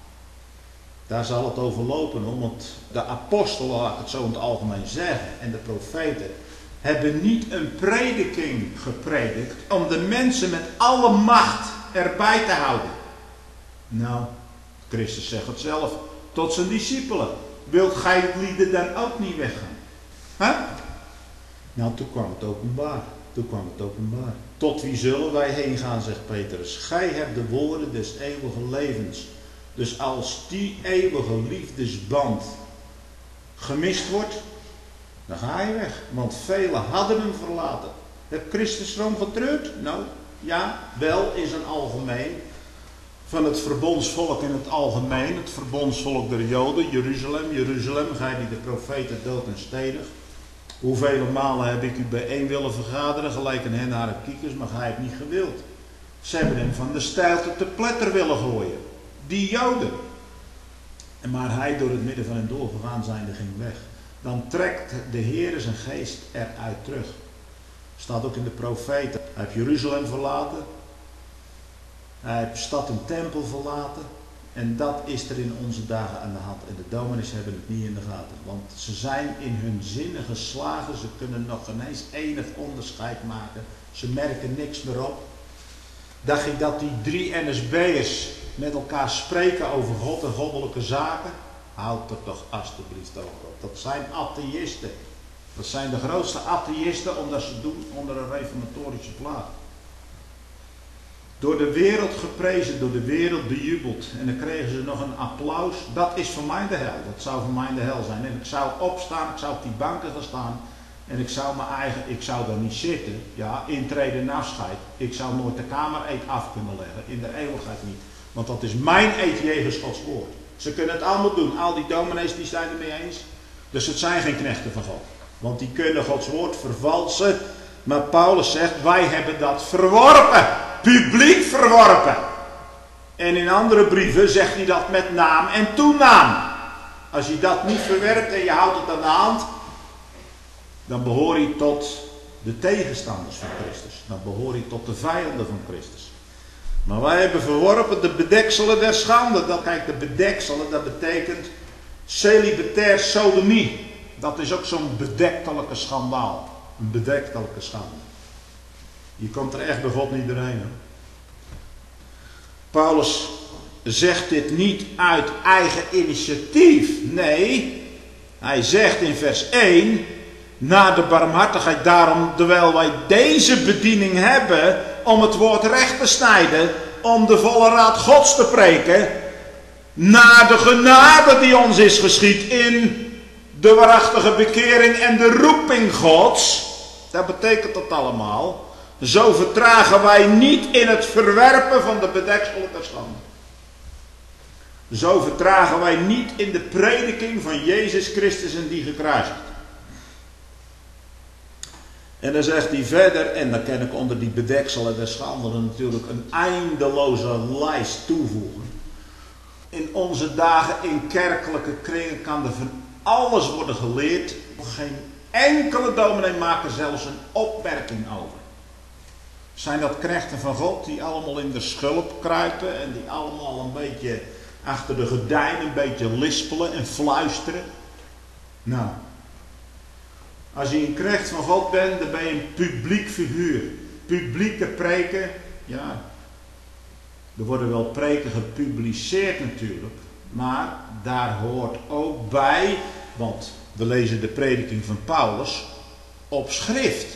Daar zal het over lopen, omdat de apostelen, laat ik het zo in het algemeen zeggen, en de profeten, hebben niet een prediking gepredikt om de mensen met alle macht erbij te houden. Nou, Christus zegt het zelf tot zijn discipelen. Wilt gij het lieden dan ook niet weggaan? Huh? Nou, toen kwam het openbaar. Toen kwam het openbaar. Tot wie zullen wij heen gaan, zegt Petrus. Gij hebt de woorden des eeuwige levens. Dus als die eeuwige liefdesband gemist wordt, dan ga je weg. Want velen hadden hem verlaten. Heb Christus erom getreurd? Nou, ja, wel is een algemeen. Van het verbondsvolk in het algemeen, het verbondsvolk der Joden, Jeruzalem, Jeruzalem, gij die de profeten dood en stedig. Hoeveel malen heb ik u bijeen willen vergaderen, gelijk een hen haar kiekers, maar gij hebt niet gewild. Ze hebben hem van de steilte te pletter willen gooien. Die Joden. En maar hij door het midden van hen doorgegaan zijnde ging weg. Dan trekt de Heer zijn geest eruit terug. Staat ook in de profeten. Hij heeft Jeruzalem verlaten. Hij heeft stad en tempel verlaten. En dat is er in onze dagen aan de hand. En de dominees hebben het niet in de gaten. Want ze zijn in hun zinnen geslagen. Ze kunnen nog geen eens enig onderscheid maken. Ze merken niks meer op. Dacht je dat die drie N S B'ers met elkaar spreken over God en goddelijke zaken? Houd er toch alstublieft over op. Dat zijn atheïsten. Dat zijn de grootste atheïsten omdat ze het doen onder een reformatorische vlaag. Door de wereld geprezen, door de wereld bejubeld. En dan kregen ze nog een applaus. Dat is voor mij de hel. Dat zou voor mij de hel zijn. En ik zou opstaan, ik zou op die banken gaan staan. En ik zou mijn eigen, ik zou daar niet zitten. Ja, intreden en afscheid. Ik zou nooit de kamer eet af kunnen leggen. In de eeuwigheid niet. Want dat is mijn eed jegens Gods woord. Ze kunnen het allemaal doen. Al die dominees die zijn het mee eens. Dus het zijn geen knechten van God. Want die kunnen Gods woord vervalsen. Maar Paulus zegt, wij hebben dat verworpen. Publiek verworpen. En in andere brieven zegt hij dat met naam en toenaam. Als je dat niet verwerpt en je houdt het aan de hand, dan behoor je tot de tegenstanders van Christus. Dan behoor je tot de vijanden van Christus. Maar wij hebben verworpen de bedekselen der schande. Dat, kijk, de bedekselen, dat betekent celibatair sodomie. Dat is ook zo'n bedektelijke schandaal. Een bedektelijke schande. Je komt er echt bij God niet doorheen. Hè? Paulus zegt dit niet uit eigen initiatief. Nee, hij zegt in vers één... Na de barmhartigheid daarom, terwijl wij deze bediening hebben... om het woord recht te snijden... om de volle raad Gods te preken... na de genade die ons is geschied... in de waarachtige bekering en de roeping Gods... dat betekent dat allemaal... Zo vertragen wij niet in het verwerpen van de bedekselen der schande. Zo vertragen wij niet in de prediking van Jezus Christus en die gekruisigd. En dan zegt hij verder, en dan kan ik onder die bedekselen der schande natuurlijk een eindeloze lijst toevoegen. In onze dagen in kerkelijke kringen kan er van alles worden geleerd. Geen enkele dominee maakt er zelfs een opmerking over. Zijn dat knechten van God die allemaal in de schulp kruipen en die allemaal een beetje achter de gordijnen een beetje lispelen en fluisteren? Nou, als je een knecht van God bent, dan ben je een publiek figuur. Publieke preken, ja, er worden wel preken gepubliceerd natuurlijk, maar daar hoort ook bij, want we lezen de prediking van Paulus op schrift.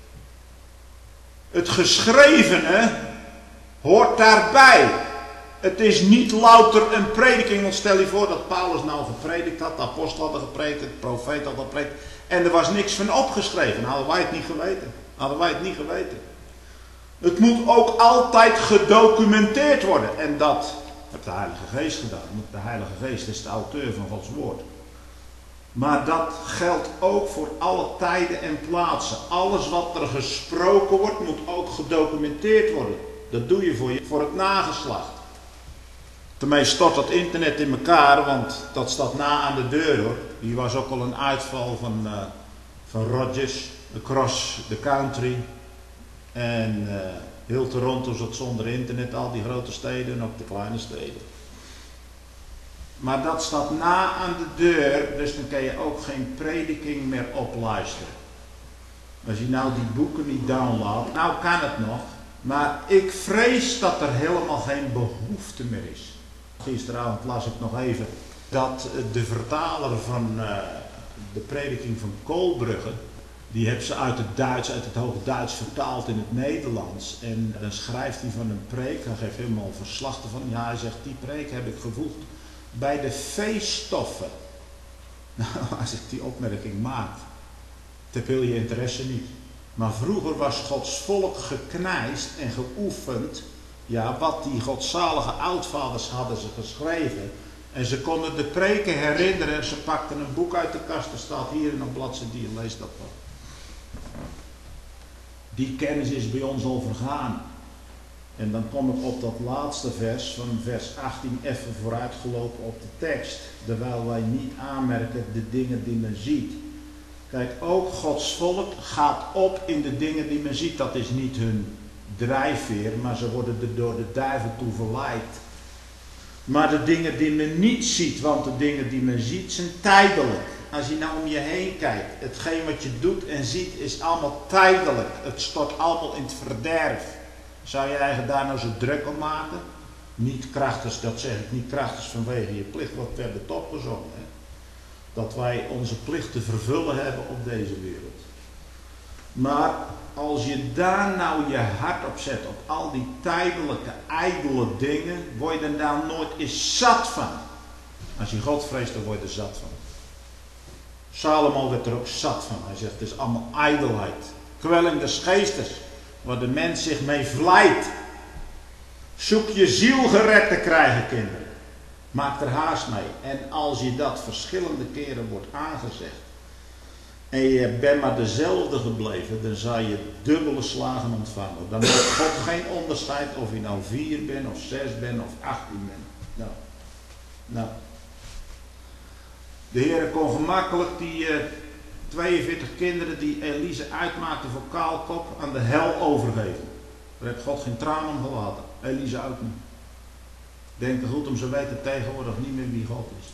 Het geschrevene hoort daarbij. Het is niet louter een prediking. Want stel je voor dat Paulus nou gepredikt had, de apostel hadden gepredikt, de profeet had gepredikt. En er was niks van opgeschreven. Hadden wij het niet geweten. Hadden wij het niet geweten. Het moet ook altijd gedocumenteerd worden. En dat heeft de Heilige Geest gedaan. De Heilige Geest is de auteur van Gods woord. Maar dat geldt ook voor alle tijden en plaatsen. Alles wat er gesproken wordt, moet ook gedocumenteerd worden. Dat doe je voor, je, voor het nageslacht. Daarmee stort dat internet in elkaar, want dat staat na aan de deur hoor. Hier was ook al een uitval van, uh, van Rogers, across the country. En uh, heel Toronto zat zonder internet, al die grote steden en ook de kleine steden. Maar dat staat na aan de deur, dus dan kan je ook geen prediking meer opluisteren. Als je nou die boeken niet downloadt, nou kan het nog. Maar ik vrees dat er helemaal geen behoefte meer is. Gisteravond las ik nog even dat de vertaler van uh, de prediking van Koolbrugge, die heeft ze uit het Duits, uit het Hoogduits vertaald in het Nederlands. En dan schrijft hij van een preek, hij geeft helemaal een verslag ervan. Ja, hij zegt, die preek heb ik gevoegd bij de feeststoffen. Nou, als ik die opmerking maak, dan wil je interesse niet. Maar vroeger was Gods volk geknijst en geoefend. Ja, wat die godzalige oudvaders hadden ze geschreven. En ze konden de preken herinneren. En ze pakten een boek uit de kast. Er staat hier in een bladzijde, die leest dat wel. Die kennis is bij ons al vergaan. En dan kom ik op dat laatste vers, van vers achttien, even vooruitgelopen op de tekst. Terwijl wij niet aanmerken de dingen die men ziet. Kijk, ook Gods volk gaat op in de dingen die men ziet. Dat is niet hun drijfveer, maar ze worden er door de duivel toe verleid. Maar de dingen die men niet ziet, want de dingen die men ziet zijn tijdelijk. Als je nou om je heen kijkt, hetgeen wat je doet en ziet is allemaal tijdelijk. Het stort allemaal in het verderf. Zou je eigen daar nou zo druk om maken? Niet krachtens, dat zeg ik niet krachtens vanwege je plicht, wat we hebben het opgezongen. Hè? Dat wij onze plicht te vervullen hebben op deze wereld. Maar als je daar nou je hart op zet, op al die tijdelijke, ijdele dingen, word je er dan nooit eens zat van. Als je God vreest, dan word je er zat van. Salomo werd er ook zat van. Hij zegt, het is allemaal ijdelheid. Kwelling des geestes, waar de mens zich mee vlijt. Zoek je ziel gered te krijgen, kinderen. Maak er haast mee. En als je dat verschillende keren wordt aangezegd, en je bent maar dezelfde gebleven, dan zal je dubbele slagen ontvangen. Dan maakt God geen onderscheid of je nou vier bent, of zes bent, of achttien bent. Nou, nou. De Heer kon gemakkelijk die uh, tweeënveertig kinderen die Elise uitmaakte voor kaalkop aan de hel overgeven. Daar heeft God geen traan om gelaten. Elise ook niet. Denk er goed om, ze weten tegenwoordig niet meer wie God is.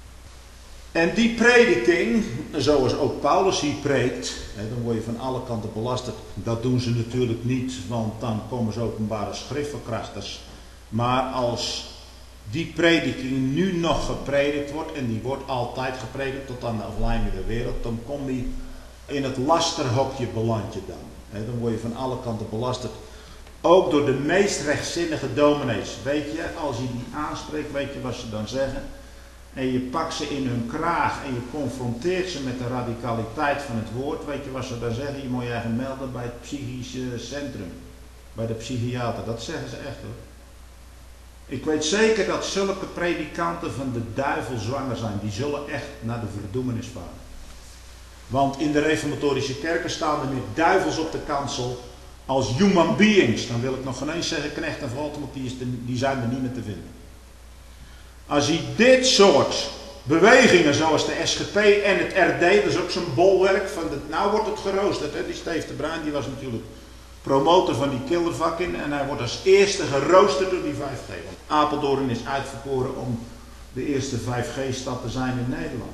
En die prediking, zoals ook Paulus hier preekt, hè, dan word je van alle kanten belasterd. Dat doen ze natuurlijk niet, want dan komen ze openbare schriftverkrachters. Maar als die prediking nu nog gepredikt wordt, en die wordt altijd gepredikt tot aan de afleiding der wereld, dan kom je in het lasterhokje beland je dan. Hè, dan word je van alle kanten belasterd. Ook door de meest rechtzinnige dominees. Weet je, als je die aanspreekt, weet je wat ze dan zeggen? En je pakt ze in hun kraag en je confronteert ze met de radicaliteit van het woord. Weet je wat ze dan zeggen? Je moet je eigen melden bij het psychische centrum. Bij de psychiater. Dat zeggen ze echt hoor. Ik weet zeker dat zulke predikanten van de duivel zwanger zijn. Die zullen echt naar de verdoemenis varen. Want in de reformatorische kerken staan er meer duivels op de kansel als human beings. Dan wil ik nog geen eens zeggen knecht en valt, want die, is de, die zijn er niet meer te vinden. Als je dit soort bewegingen zoals de S G P en het R D, dat is ook zo'n bolwerk van de, nou wordt het geroosterd. Hè? Die Steve de Bruin die was natuurlijk promotor van die killervakking en hij wordt als eerste geroosterd door die vijf G. Want Apeldoorn is uitverkoren om de eerste vijf G stad te zijn in Nederland.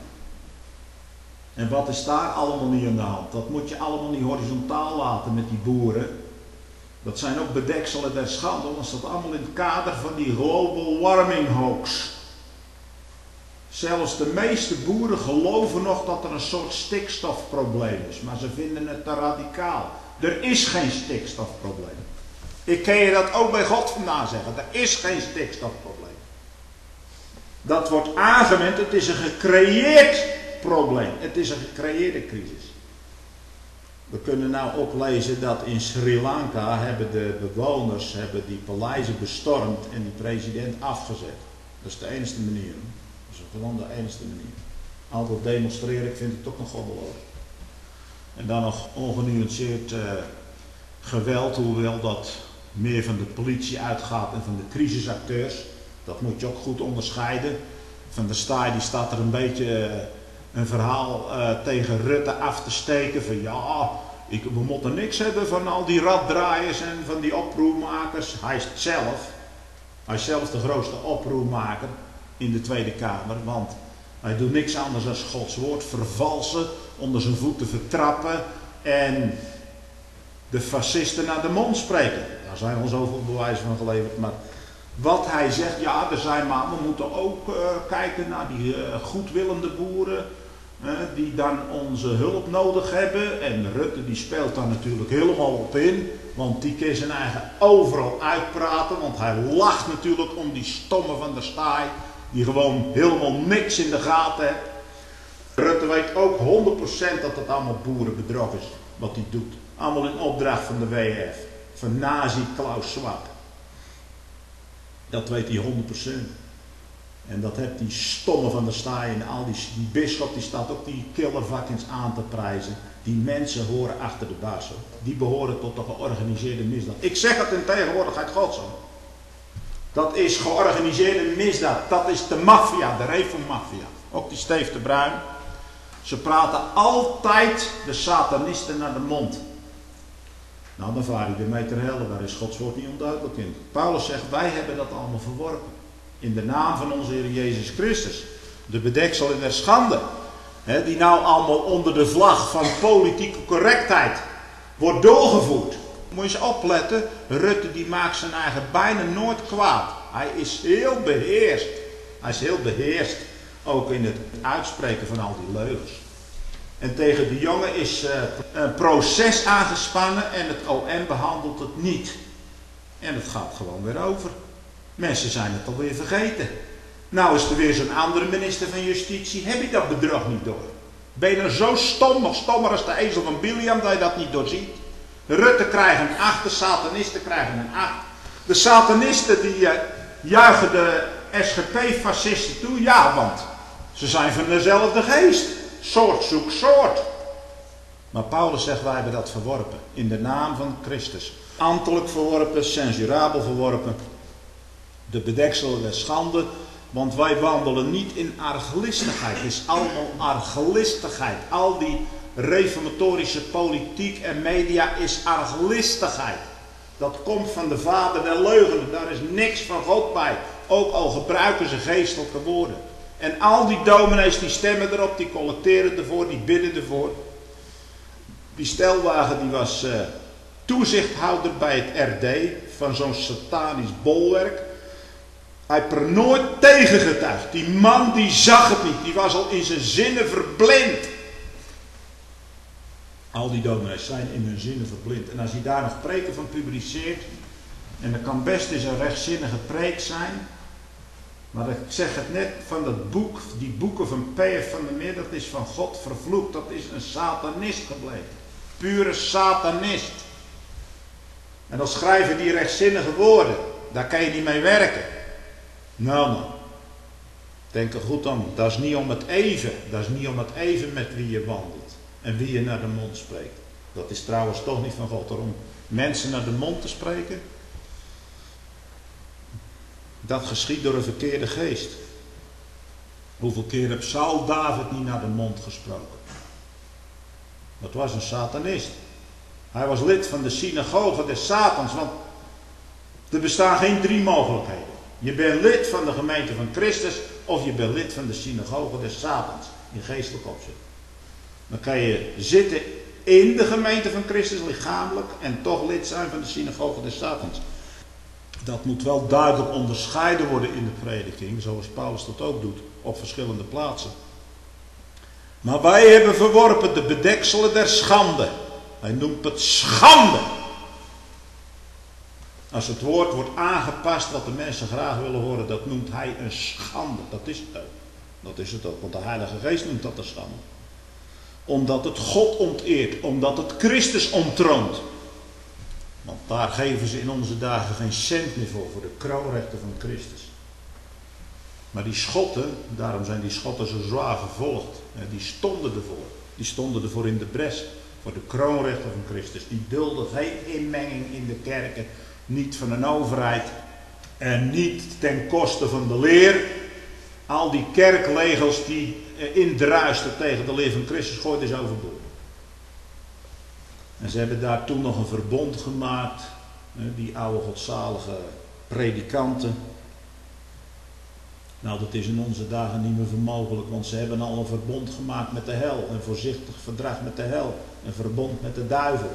En wat is daar allemaal niet aan de hand? Dat moet je allemaal niet horizontaal laten met die boeren. Dat zijn ook bedekselen der schande, want dat staat allemaal in het kader van die global warming hoax. Zelfs de meeste boeren geloven nog dat er een soort stikstofprobleem is, maar ze vinden het te radicaal. Er is geen stikstofprobleem. Ik kan je dat ook bij God vandaan zeggen, er is geen stikstofprobleem. Dat wordt aangewend, het is een gecreëerd probleem, het is een gecreëerde crisis. We kunnen nou ook lezen dat in Sri Lanka hebben de bewoners hebben die paleizen bestormd en die president afgezet. Dat is de enige manier. Dat is gewoon de enige manier. Altijd demonstreren, ik vind het toch nog goddeloos. En dan nog ongenuanceerd uh, geweld, hoewel dat meer van de politie uitgaat en van de crisisacteurs. Dat moet je ook goed onderscheiden. Van der Staaij die staat er een beetje uh, een verhaal uh, tegen Rutte af te steken van ja, ik, we moeten niks hebben van al die raddraaiers en van die oproermakers. Hij is het zelf. Hij is zelf de grootste oproermaker in de Tweede Kamer, want hij doet niks anders dan Gods woord vervalsen, onder zijn voeten vertrappen en de fascisten naar de mond spreken. Daar zijn ons zoveel bewijzen van geleverd, maar wat hij zegt, ja, er zijn maar, we moeten ook uh, kijken naar die uh, goedwillende boeren uh, die dan onze hulp nodig hebben. En Rutte die speelt daar natuurlijk helemaal op in, want die kan zijn eigen overal uitpraten, want hij lacht natuurlijk om die stomme van der Staaij, die gewoon helemaal niks in de gaten heeft. Rutte weet ook honderd procent dat het allemaal boerenbedrog is, wat hij doet. Allemaal in opdracht van de W F, van nazi Klaus Schwab. Dat weet hij honderd procent. En dat heeft die stomme van der Staaij en al die, die bisschop, die staat ook die killervakkings aan te prijzen. Die mensen horen achter de baas. Die behoren tot de georganiseerde misdaad. Ik zeg het in tegenwoordigheid Gods. Dat is georganiseerde misdaad. Dat is de maffia, de reformmafia. Ook die Steve de Bruin. Ze praten altijd de satanisten naar de mond. Nou, dan vaar je ermee ter helle. Daar is Gods woord niet onduidelijk in. Paulus zegt, wij hebben dat allemaal verworpen. In de naam van onze Heer Jezus Christus. De bedeksel der schande. Hè, die nou allemaal onder de vlag van politieke correctheid wordt doorgevoerd. Moet je eens opletten. Rutte die maakt zijn eigen bijna nooit kwaad. Hij is heel beheerst. Hij is heel beheerst. Ook in het uitspreken van al die leugens. En tegen de jongen is uh, een proces aangespannen en het O M behandelt het niet. En het gaat gewoon weer over. Mensen zijn het alweer vergeten. Nou is er weer zo'n andere minister van Justitie. Heb je dat bedrag niet door? Ben je nou zo stom, nog stommer als de ezel van Biliam, dat je dat niet doorziet? Rutte krijgt een acht, de satanisten krijgen een acht. De satanisten die uh, juichen de S G P-fascisten toe. Ja, want ze zijn van dezelfde geest. Soort zoekt soort. Maar Paulus zegt, wij hebben dat verworpen. In de naam van Christus. Ambtelijk verworpen, censurabel verworpen. De bedekselen der schande. Want wij wandelen niet in arglistigheid. Het is allemaal arglistigheid. Al die reformatorische politiek en media is arglistigheid. Dat komt van de vader der leugen. Daar is niks van God bij. Ook al gebruiken ze geestelijke woorden. En al die dominees die stemmen erop, die collecteren ervoor, die bidden ervoor. Die Stelwagen die was uh, toezichthouder bij het R D van zo'n satanisch bolwerk. Hij heeft er nooit tegen getuigd. Die man die zag het niet, die was al in zijn zinnen verblind. Al die dominees zijn in hun zinnen verblind. En als hij daar nog preken van publiceert, en dat kan best eens een rechtzinnige preek zijn. Maar ik zeg het net van dat boek, die boeken van P F van der Meer, dat is van God vervloekt. Dat is een satanist gebleken. Pure satanist. En dan schrijven die rechtzinnige woorden. Daar kan je niet mee werken. Nou man. Denk er goed aan. Dat is niet om het even. Dat is niet om het even met wie je wandelt. En wie je naar de mond spreekt. Dat is trouwens toch niet van God. Om mensen naar de mond te spreken. Dat geschiet door een verkeerde geest. Hoeveel keer heeft Saul David niet naar de mond gesproken? Dat was een satanist. Hij was lid van de synagoge des Satans. Want er bestaan geen drie mogelijkheden. Je bent lid van de gemeente van Christus. Of je bent lid van de synagoge des Satans. In geestelijk opzicht. Dan kan je zitten in de gemeente van Christus lichamelijk. En toch lid zijn van de synagoge des Satans. Dat moet wel duidelijk onderscheiden worden in de prediking, zoals Paulus dat ook doet, op verschillende plaatsen. Maar wij hebben verworpen de bedekselen der schande. Hij noemt het schande. Als het woord wordt aangepast wat de mensen graag willen horen, dat noemt hij een schande. Dat is het ook. Dat is het ook, want de Heilige Geest noemt dat een schande. Omdat het God onteert, omdat het Christus ontroont. Want daar geven ze in onze dagen geen cent meer voor, voor de kroonrechten van Christus. Maar die Schotten, daarom zijn die Schotten zo zwaar vervolgd, die stonden ervoor. Die stonden ervoor in de bres, voor de kroonrechten van Christus. Die dulden geen inmenging in de kerken, niet van een overheid en niet ten koste van de leer. Al die kerklegels die indruisten tegen de leer van Christus, gooiden ze overboord. En ze hebben daar toen nog een verbond gemaakt, die oude godzalige predikanten. Nou, dat is in onze dagen niet meer mogelijk, want ze hebben al een verbond gemaakt met de hel. Een voorzichtig verdrag met de hel. Een verbond met de duivel.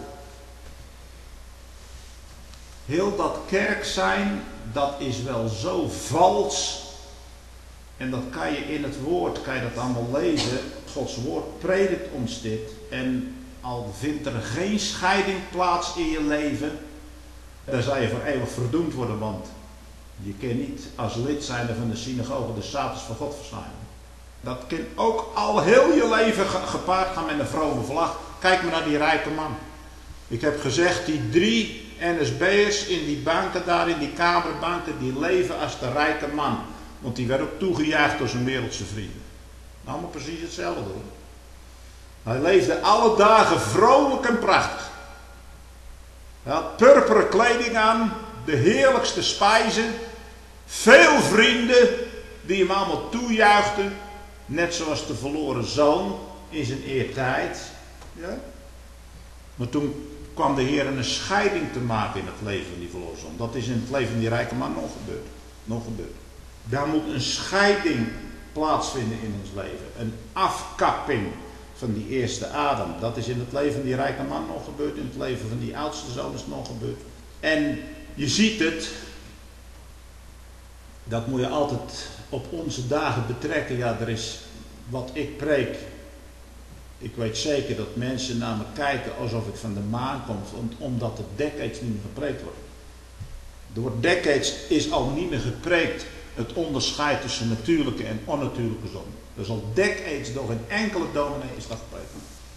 Heel dat kerk zijn, dat is wel zo vals. En dat kan je in het woord, kan je dat allemaal lezen. Gods woord predikt ons dit. En al vindt er geen scheiding plaats in je leven, dan zal je voor eeuwig verdoemd worden, want je kan niet als lid zijn van de synagoge des Satans van God verstaan. Dat kan ook al heel je leven gepaard gaan met een vrome vlag. Kijk maar naar die rijke man. Ik heb gezegd, die drie N S B'ers in die banken daar, in die kamerbanken, die leven als de rijke man. Want die werd ook toegejuicht door zijn wereldse vrienden. Allemaal precies hetzelfde hoor. Hij leefde alle dagen vrolijk en prachtig. Hij had purperen kleding aan, de heerlijkste spijzen, veel vrienden die hem allemaal toejuichten, net zoals de verloren zoon in zijn eertijd. Ja? Maar toen kwam de Heer een scheiding te maken in het leven van die verloren zoon. Dat is in het leven van die rijke man nog gebeurd. Nog gebeurd. Daar moet een scheiding plaatsvinden in ons leven. Een afkapping van die eerste Adam. Dat is in het leven van die rijke man nog gebeurd. In het leven van die oudste zoon is het nog gebeurd. En je ziet het. Dat moet je altijd op onze dagen betrekken. Ja, er is wat ik preek. Ik weet zeker dat mensen naar me kijken alsof ik van de maan kom, omdat er decades niet meer gepreekt wordt. Door decades is al niet meer gepreekt het onderscheid tussen natuurlijke en onnatuurlijke zonde. Er is al decades door geen enkele dominee is dat gepreekt.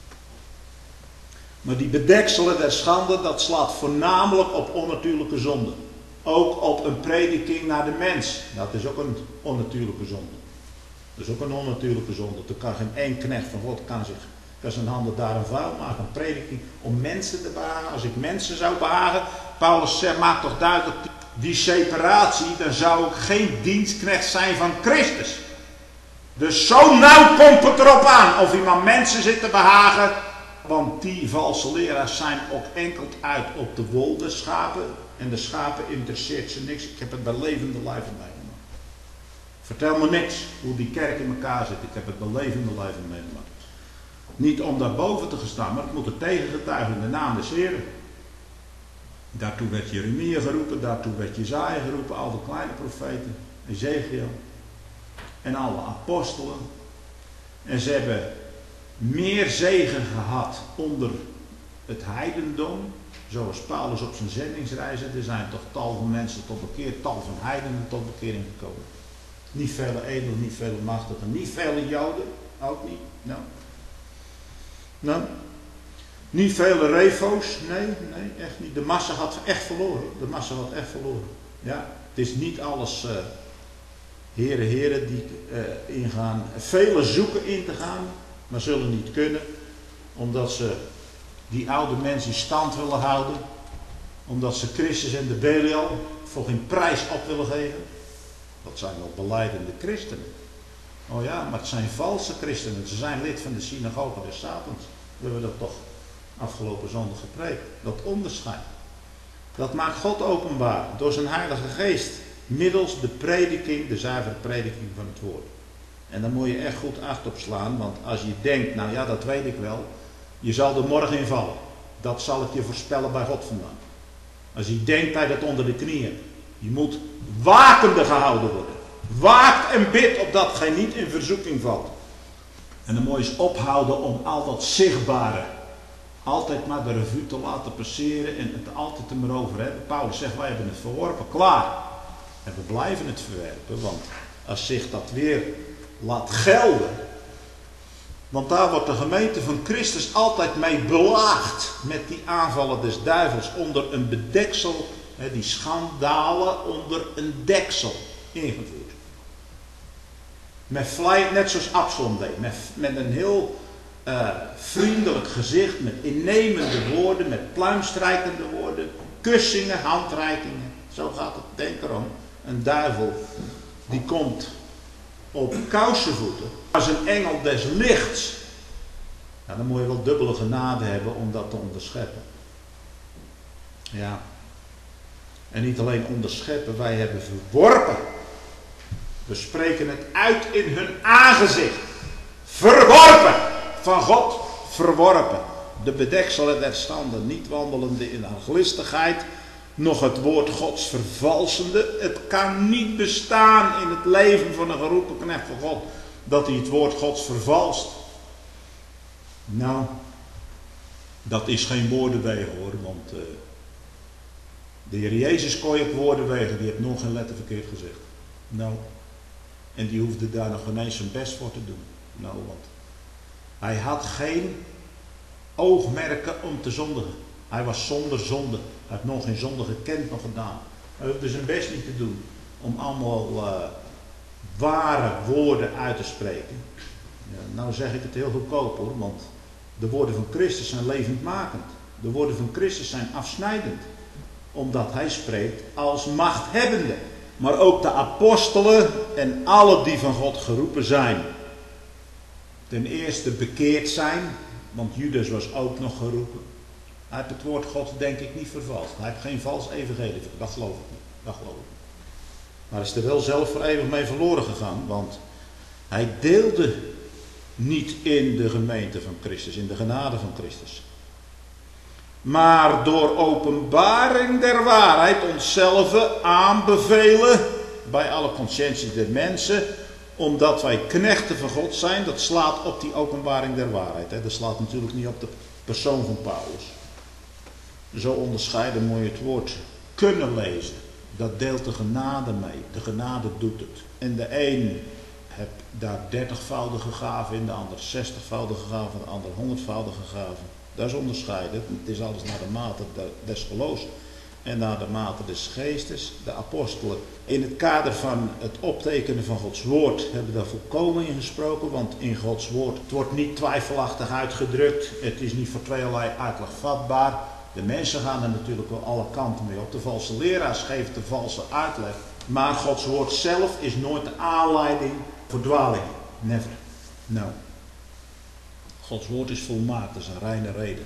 Maar die bedekselen der schande, dat slaat voornamelijk op onnatuurlijke zonde. Ook op een prediking naar de mens. Dat is ook een onnatuurlijke zonde. Dat is ook een onnatuurlijke zonde. Er kan geen één knecht van God kan zich kan zijn handen daar een vuil maken. Een prediking om mensen te behagen. Als ik mensen zou behagen. Paulus zegt, maakt toch duidelijk die separatie. Dan zou ik geen dienstknecht zijn van Christus. Dus zo nauw komt het erop aan. Of iemand mensen zit te behagen. Want die valse leraars zijn ook enkel uit op de wol der schapen. En de schapen interesseert ze niks. Ik heb het bij levende lijven meegemaakt. Vertel me niks hoe die kerk in elkaar zit. Ik heb het bij levende lijven meegemaakt. Niet om daar boven te gaan staan, maar het moet er tegen getuigen in de naam des Heren. Daartoe werd Jeremia geroepen, daartoe werd Jesaja geroepen, al de kleine profeten, Ezekiel en alle apostelen. En ze hebben meer zegen gehad onder het heidendom, zoals Paulus op zijn zendingsreizen. Er zijn toch tal van mensen tot bekeer, tal van heidenen tot bekering gekomen. Niet vele edelen, niet vele machtigen, niet vele Joden, ook niet. Nou. Nou, niet vele refo's, nee, nee, echt niet. De massa had echt verloren, de massa had echt verloren. Ja, het is niet alles uh, heren, heren die uh, ingaan, velen zoeken in te gaan, maar zullen niet kunnen, omdat ze die oude mensen in stand willen houden, omdat ze Christus en de Belial voor geen prijs op willen geven. Dat zijn wel belijdende christenen. Oh ja, maar het zijn valse christenen. Ze zijn lid van de synagoge des Satans. We hebben dat toch afgelopen zondag gepreekt. Dat onderscheid. Dat maakt God openbaar door zijn Heilige Geest. Middels de prediking, de zuivere prediking van het woord. En daar moet je echt goed acht op slaan. Want als je denkt, nou ja, dat weet ik wel. Je zal er morgen in vallen. Dat zal ik je voorspellen bij God vandaan. Als je denkt dat je dat onder de knie hebt. Je moet wakende gehouden worden. Waakt en bid opdat gij niet in verzoeking valt. En dan moet je eens ophouden om al dat zichtbare altijd maar de revue te laten passeren en het altijd er maar over hebben. Paulus zegt, wij hebben het verworpen, klaar. En we blijven het verwerpen, want als zich dat weer laat gelden, want daar wordt de gemeente van Christus altijd mee belaagd met die aanvallen des duivels onder een bedeksel, die schandalen onder een deksel ingevoerd. Met vlei, net zoals Absalom deed, met, met een heel uh, vriendelijk gezicht, met innemende woorden, met pluimstrijkende woorden, kussingen, handreikingen. Zo gaat het, denk erom. Een duivel die komt op kousenvoeten als een engel des lichts. Nou, dan moet je wel dubbele genade hebben om dat te onderscheppen. Ja. En niet alleen onderscheppen, wij hebben verworpen. We spreken het uit in hun aangezicht. Verworpen van God, verworpen. De bedekselen der standen, niet wandelende in arglistigheid, nog het woord Gods vervalsende. Het kan niet bestaan in het leven van een geroepen knecht van God, dat hij het woord Gods vervalst. Nou, dat is geen woordenwegen hoor, want uh, de Heer Jezus kon je op woordenwegen, die heeft nog geen letter verkeerd gezegd. Nou, en die hoefde daar nog ineens zijn best voor te doen. Nou, want hij had geen oogmerken om te zondigen. Hij was zonder zonde. Hij heeft nog geen zonde gekend nog gedaan. Hij hoefde zijn best niet te doen om allemaal uh, ware woorden uit te spreken. Ja, nou zeg ik het heel goedkoop hoor, want de woorden van Christus zijn levendmakend. De woorden van Christus zijn afsnijdend. Omdat hij spreekt als machthebbende. Maar ook de apostelen en alle die van God geroepen zijn. Ten eerste bekeerd zijn, want Judas was ook nog geroepen. Hij heeft het woord God denk ik niet vervalst. Hij heeft geen vals evangelie. Dat geloof ik niet. Dat geloof ik niet. Maar hij is er wel zelf voor eeuwig mee verloren gegaan. Want hij deelde niet in de gemeente van Christus, in de genade van Christus. Maar door openbaring der waarheid onszelf aanbevelen bij alle conscienties der mensen, omdat wij knechten van God zijn. Dat slaat op die openbaring der waarheid. Hè. Dat slaat natuurlijk niet op de persoon van Paulus. Zo onderscheiden moet je het woord kunnen lezen. Dat deelt de genade mee. De genade doet het. En de een heeft daar dertigvoudige gaven in, de ander zestigvoudige gaven, de ander honderdvoudige gaven. Dat is onderscheiden. Het is alles naar de mate des geloofs en naar de mate des geestes. De apostelen in het kader van het optekenen van Gods woord hebben daar volkomen in gesproken, want in Gods woord, het wordt niet twijfelachtig uitgedrukt, het is niet voor tweeërlei uitleg vatbaar. De mensen gaan er natuurlijk wel alle kanten mee op. De valse leraars geven de valse uitleg. Maar Gods woord zelf is nooit de aanleiding voor dwaling. Never. No. Gods woord is volmaakt, dat is een reine reden.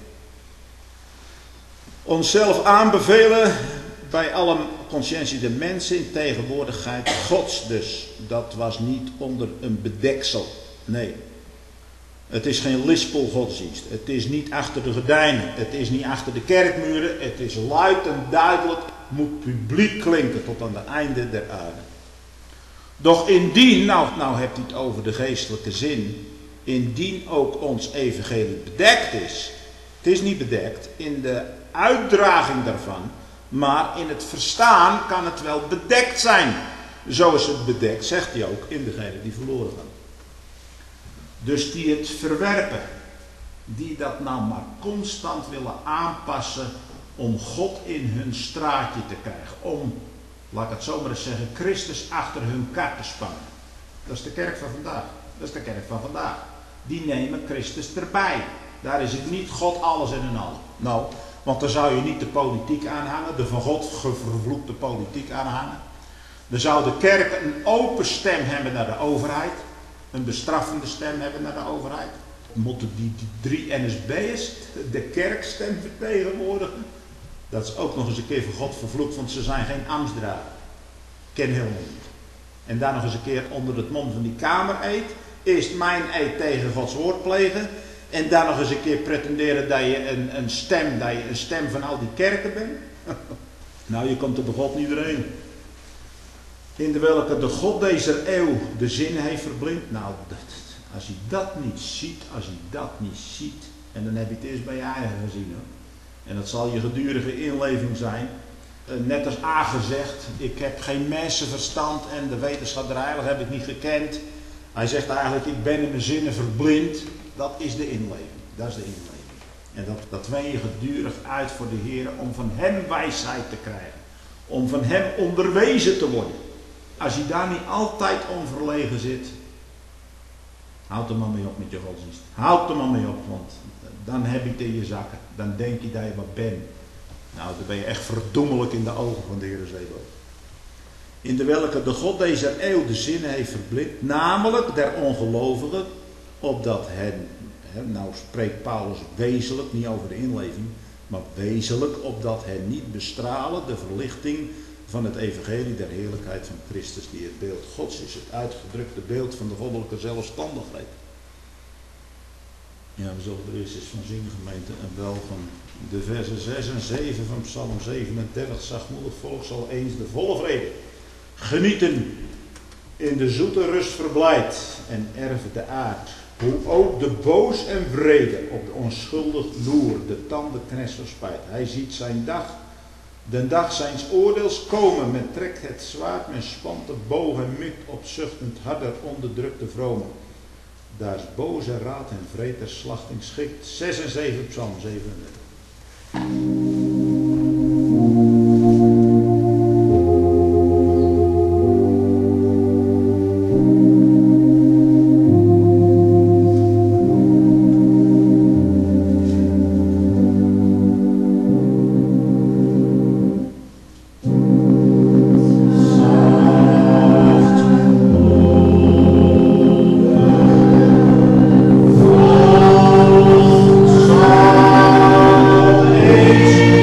Onszelf aanbevelen bij alle conscientie der mensen in tegenwoordigheid Gods dus. Dat was niet onder een bedeksel. Nee. Het is geen lispelgodsdienst. Het is niet achter de gordijnen. Het is niet achter de kerkmuren. Het is luid en duidelijk. Moet publiek klinken tot aan het einde der aarde. Doch indien, nou, nou hebt u het over de geestelijke zin. Indien ook ons evangelie bedekt is. Het is niet bedekt in de uitdraging daarvan. Maar in het verstaan kan het wel bedekt zijn. Zo is het bedekt, zegt hij ook, in degene die verloren gaan. Dus die het verwerpen, die dat nou maar constant willen aanpassen om God in hun straatje te krijgen. Om, laat ik het zo maar eens zeggen, Christus achter hun kar te spannen. Dat is de kerk van vandaag. Dat is de kerk van vandaag. Die nemen Christus erbij. Daar is het niet God alles en in allen. Nou, want dan zou je niet de politiek aanhangen, de van God vervloekte politiek aanhangen. Dan zou de kerk een open stem hebben naar de overheid. Een bestraffende stem hebben naar de overheid. Moeten die, die drie N S B'ers de kerkstem vertegenwoordigen? Dat is ook nog eens een keer van God vervloekt, want ze zijn geen ambtsdrager. Ken helemaal niet. En daar nog eens een keer onder het mom van die kamereed. Eerst mijn eed tegen Gods woord plegen. En daar nog eens een keer pretenderen dat je een, een stem, dat je een stem van al die kerken bent. Nou, je komt er bij God niet doorheen. In de welke de God deze eeuw de zin heeft verblind. Nou, dat, als je dat niet ziet, als je dat niet ziet, en dan heb je het eerst bij je eigen gezien hoor. En dat zal je gedurige inleving zijn. Net als A gezegd, ik heb geen mensenverstand en de wetenschap der heilig heb ik niet gekend. Hij zegt eigenlijk, ik ben in mijn zinnen verblind. Dat is de inleving. Dat is de inleving. En dat, dat wen je gedurig uit voor de Heer om van hem wijsheid te krijgen. Om van hem onderwezen te worden. Als je daar niet altijd onverlegen zit, houd er maar mee op met je godsdienst. Houd er maar mee op, want dan heb je het in je zakken. Dan denk je dat je wat bent. Nou, dan ben je echt verdoemelijk in de ogen van de Heer Zebo. In de welke de God deze eeuw de zinnen heeft verblind, namelijk der ongelovigen, opdat hen, hè, nou spreekt Paulus wezenlijk, niet over de inleving, maar wezenlijk, opdat hen niet bestralen de verlichting van het evangelie der heerlijkheid van Christus, die het beeld Gods is, het uitgedrukte beeld van de goddelijke zelfstandigheid. Ja, we zullen er eerst eens van zingen, gemeente, en wel van de versen zes en zeven van Psalm zevenendertig. Zachtmoedig volk zal eens de volle vrede genieten, in de zoete rust verblijd en erven de aard. Hoe ook de boos en vrede op de onschuldig loer de tanden knester spijt. Hij ziet zijn dag, den dag zijns oordeels komen. Men trekt het zwaard, men spant de boog en mikt op zuchtend harder onderdrukte vromen. Daar is boze raad en vreed ter slachting schikt. zes en zeven Psalm zevenendertig. Peace.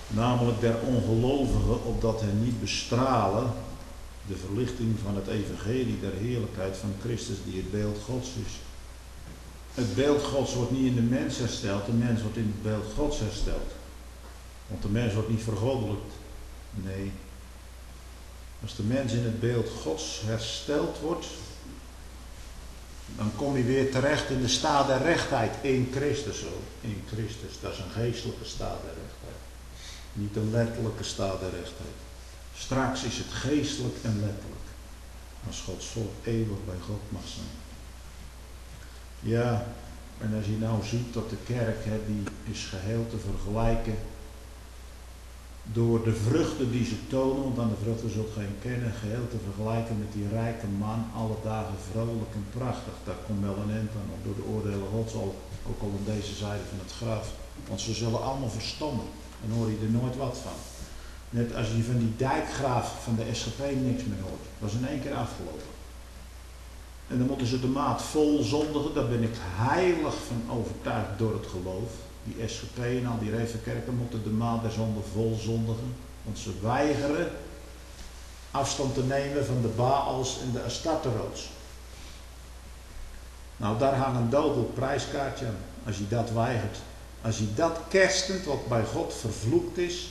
namelijk der ongelovigen, opdat hen niet bestralen de verlichting van het evangelie der heerlijkheid van Christus, die het beeld Gods is. Het beeld Gods wordt niet in de mens hersteld, de mens wordt in het beeld Gods hersteld. Want de mens wordt niet vergoddelijkt. Nee. Als de mens in het beeld Gods hersteld wordt, dan kom je weer terecht in de staat der rechtheid in Christus. Ook. In Christus, dat is een geestelijke staat der rechtheid. Niet een letterlijke staat der rechtheid. Straks is het geestelijk en letterlijk. Als Gods volk eeuwig bij God mag zijn. Ja, en als je nou ziet dat de kerk, hè, die is geheel te vergelijken door de vruchten die ze tonen, want aan de vruchten zult gij hem kennen, geheel te vergelijken met die rijke man, alle dagen vrolijk en prachtig. Daar komt wel een eind aan op door de oordelen Gods, al, ook al aan deze zijde van het graf. Want ze zullen allemaal verstommen en hoor je er nooit wat van. Net als je van die dijkgraaf van de S G P niks meer hoort. Dat was in één keer afgelopen. En dan moeten ze de maat vol zondigen, daar ben ik heilig van overtuigd door het geloof. Die S G P en al die Revenkerken moeten de maat der zonde vol zondigen. Want ze weigeren afstand te nemen van de Baals en de Astarterots. Nou, daar hangt een dodelijk prijskaartje aan. Als je dat weigert. Als je dat kerstend, wat bij God vervloekt is.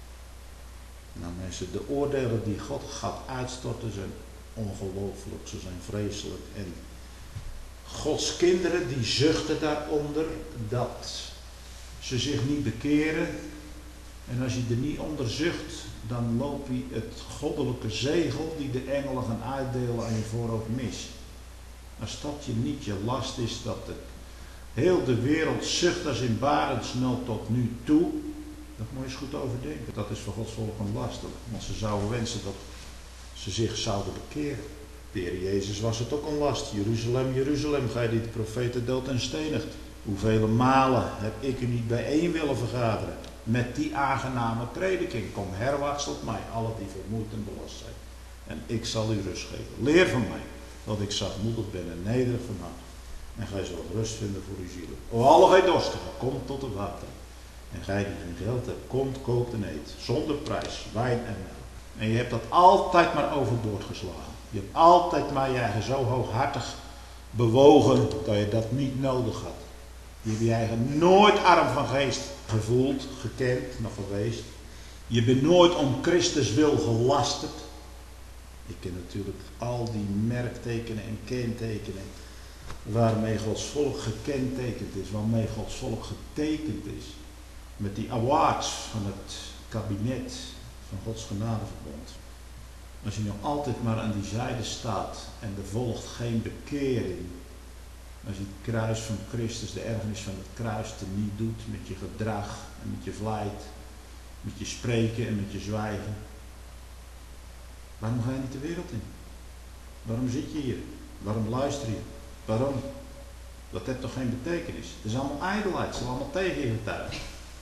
Nou mensen, de oordelen die God gaat uitstorten zijn ongelooflijk. Ze zijn vreselijk. En Gods kinderen die zuchten daaronder dat ze zich niet bekeren. En als je er niet onder zucht, dan loop je het goddelijke zegel die de engelen gaan uitdelen aan je voorhoofd mis. Als dat je niet je last is, dat de, heel de wereld zucht als in barensnood tot nu toe, dat moet je eens goed overdenken. Dat is voor Gods volk een last. Want ze zouden wensen dat ze zich zouden bekeren. De Heer Jezus was het ook een last. Jeruzalem, Jeruzalem, gij die de profeten dood en stenigt. Hoeveel malen heb ik u niet bijeen willen vergaderen met die aangename prediking. Kom herwaarts tot mij, alle die vermoeid en belast zijn. En ik zal u rust geven. Leer van mij, dat ik zachtmoedig ben en nederig van hart. En gij zult rust vinden voor uw zielen. O alle gij dorstigen, kom tot het water. En gij die geen geld hebt, komt, koopt en eet. Zonder prijs, wijn en melk. En je hebt dat altijd maar overboord geslagen. Je hebt altijd maar je eigen zo hooghartig bewogen dat je dat niet nodig had. Je hebt je eigen nooit arm van geest gevoeld, gekend, nog geweest. Je bent nooit om Christus wil gelasterd. Ik ken natuurlijk al die merktekenen en kentekenen waarmee Gods volk gekentekend is, waarmee Gods volk getekend is. Met die awards van het kabinet van Gods genadeverbond. Als je nog altijd maar aan die zijde staat en er volgt geen bekering. Als je het kruis van Christus, de erfenis van het kruis teniet doet met je gedrag en met je vlijt, met je spreken en met je zwijgen. Waarom ga je niet de wereld in? Waarom zit je hier? Waarom luister je? Waarom? Dat heeft toch geen betekenis? Het is allemaal ijdelheid, het is allemaal tegen je getuigen.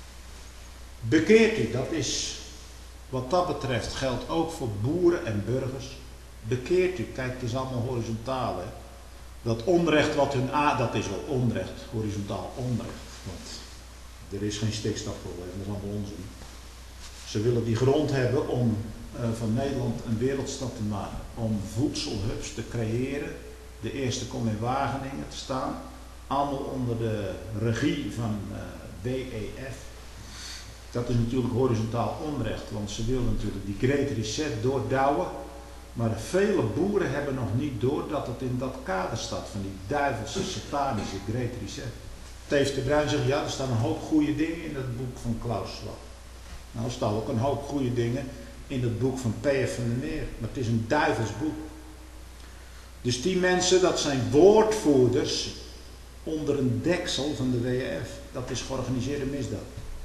Bekeert u, dat is wat dat betreft geldt ook voor boeren en burgers. Bekeert u, kijk het is allemaal horizontaal hè. Dat onrecht wat hun a, dat is wel onrecht, horizontaal onrecht. Want er is geen stikstofprobleem, dat is allemaal onzin. Ze willen die grond hebben om uh, van Nederland een wereldstad te maken. Om voedselhubs te creëren. De eerste komt in Wageningen te staan. Allemaal onder de regie van uh, W E F. Dat is natuurlijk horizontaal onrecht, want ze willen natuurlijk die Great Reset doordouwen. Maar vele boeren hebben nog niet door dat het in dat kader staat van die duivelse, satanische Great Reset. Teef de Bruin zegt, ja, er staan een hoop goede dingen in het boek van Klaus Schwab. Nou, er staan ook een hoop goede dingen in het boek van P F van der Meer. Maar het is een duivels boek. Dus die mensen, dat zijn woordvoerders onder een deksel van de W E F. Dat is georganiseerde misdaad.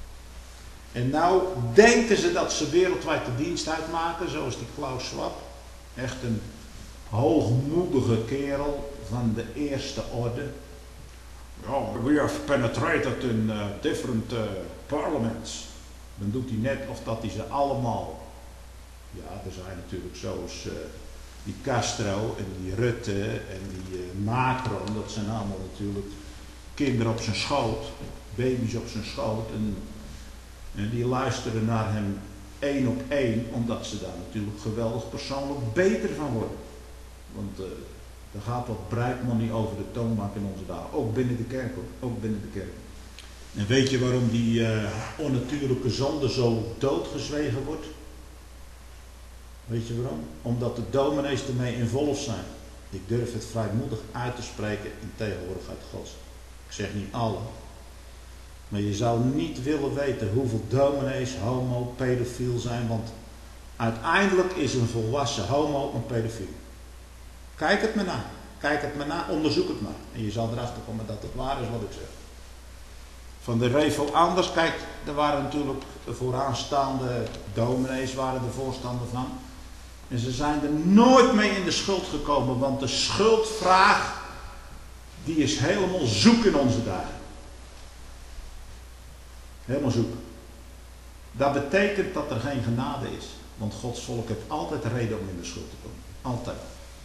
En nou denken ze dat ze wereldwijd de dienst uitmaken, zoals die Klaus Schwab. Echt een hoogmoedige kerel van de eerste orde. Oh, we have penetrated in uh, different uh, parliaments. Dan doet hij net of dat hij ze allemaal... Ja, er zijn natuurlijk zoals uh, die Castro en die Rutte en die uh, Macron. Dat zijn allemaal natuurlijk kinderen op zijn schoot. Baby's op zijn schoot. En En die luisteren naar hem één op één, omdat ze daar natuurlijk geweldig persoonlijk beter van worden. Want uh, er gaat wat bruikmoney over de toonbank in onze dagen. Ook binnen de kerk hoor, ook binnen de kerk. En weet je waarom die uh, onnatuurlijke zonde zo doodgezwegen wordt? Weet je waarom? Omdat de dominees ermee involved zijn. Ik durf het vrijmoedig uit te spreken in tegenwoordigheid Gods. Ik zeg niet alle. Maar je zou niet willen weten hoeveel dominees homo, pedofiel zijn. Want uiteindelijk is een volwassen homo een pedofiel. Kijk het maar na. Kijk het maar na. Onderzoek het maar. En je zal erachter komen dat het waar is wat ik zeg. Van de Revo Anders, kijk, er waren natuurlijk de vooraanstaande dominees waren de voorstander van. En ze zijn er nooit mee in de schuld gekomen, want de schuldvraag, die is helemaal zoek in onze dagen. Helemaal zoek. Dat betekent dat er geen genade is. Want Gods volk heeft altijd reden om in de schuld te komen. Altijd.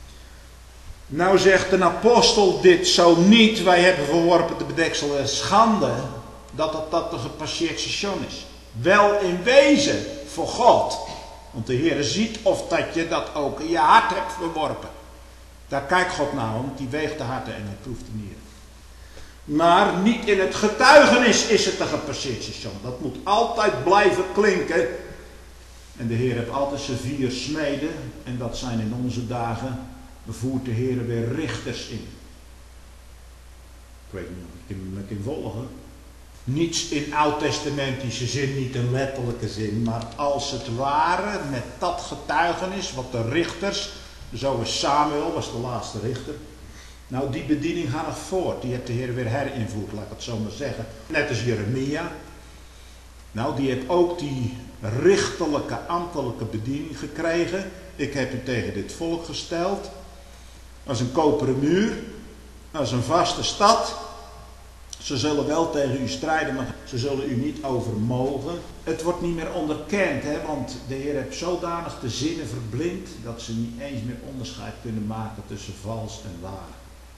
Nou zegt een apostel dit zo niet. Wij hebben verworpen de bedeksel der schande. Dat dat, dat een gepasseerd station is. Wel in wezen voor God. Want de Heer ziet of dat je dat ook in je hart hebt verworpen. Daar kijkt God naar, want die weegt de harten en hij proeft de nieren. Maar niet in het getuigenis is het een gepasseerd station. Dat moet altijd blijven klinken. En de Heer heeft altijd zijn vier smeden. En dat zijn in onze dagen, voert de Heer weer richters in. Ik weet niet of ik me kan volgen. Niets in oud-testamentische zin, niet in letterlijke zin. Maar als het ware, met dat getuigenis, wat de richters, zo is Samuel, was de laatste richter. Nou, die bediening gaat nog voort. Die heeft de Heer weer herinvoerd, laat ik het zo maar zeggen. Net als Jeremia. Nou, die heeft ook die richterlijke, ambtelijke bediening gekregen. Ik heb u tegen dit volk gesteld. Als een koperen muur. Als een vaste stad. Ze zullen wel tegen u strijden, maar ze zullen u niet overmogen. Het wordt niet meer onderkend, hè, want de Heer heeft zodanig de zinnen verblind dat ze niet eens meer onderscheid kunnen maken tussen vals en waar.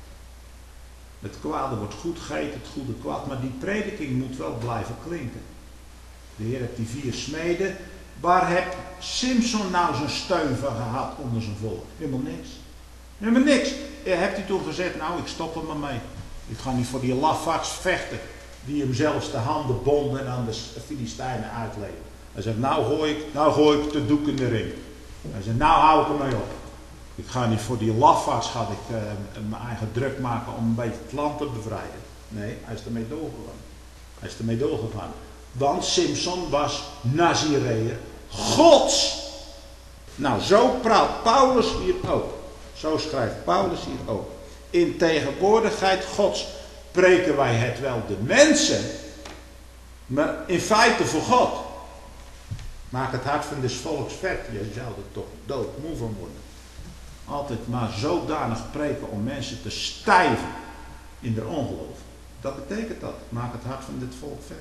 Het kwade wordt goed geheten, het goede kwaad, maar die prediking moet wel blijven klinken. De Heer heeft die vier smeden. Waar heeft Simson nou zijn steun van gehad onder zijn volk? Helemaal niks. Helemaal niks. Heeft hij toen gezegd, nou ik stop er maar mee. Ik ga niet voor die lafaards vechten. Die hem zelfs de handen bonden en aan de Filistijnen uitleden. Hij zegt, nou gooi ik, nou gooi ik de doek in de ring. Hij zegt, nou hou ik ermee op. Ik ga niet voor die lafaards ga ik uh, mijn eigen druk maken om een beetje het land te bevrijden. Nee, hij is ermee doorgegaan. Hij is ermee doorgegaan. Want Simson was Nazireër Gods. Nou, zo praat Paulus hier ook. Zo schrijft Paulus hier ook. In tegenwoordigheid Gods preken wij het wel de mensen, maar in feite voor God. Maak het hart van des volks vet. Je zou er toch doodmoe van worden. Altijd maar zodanig preken om mensen te stijven in de ongeloof. Dat betekent dat. Maak het hart van dit volk vet.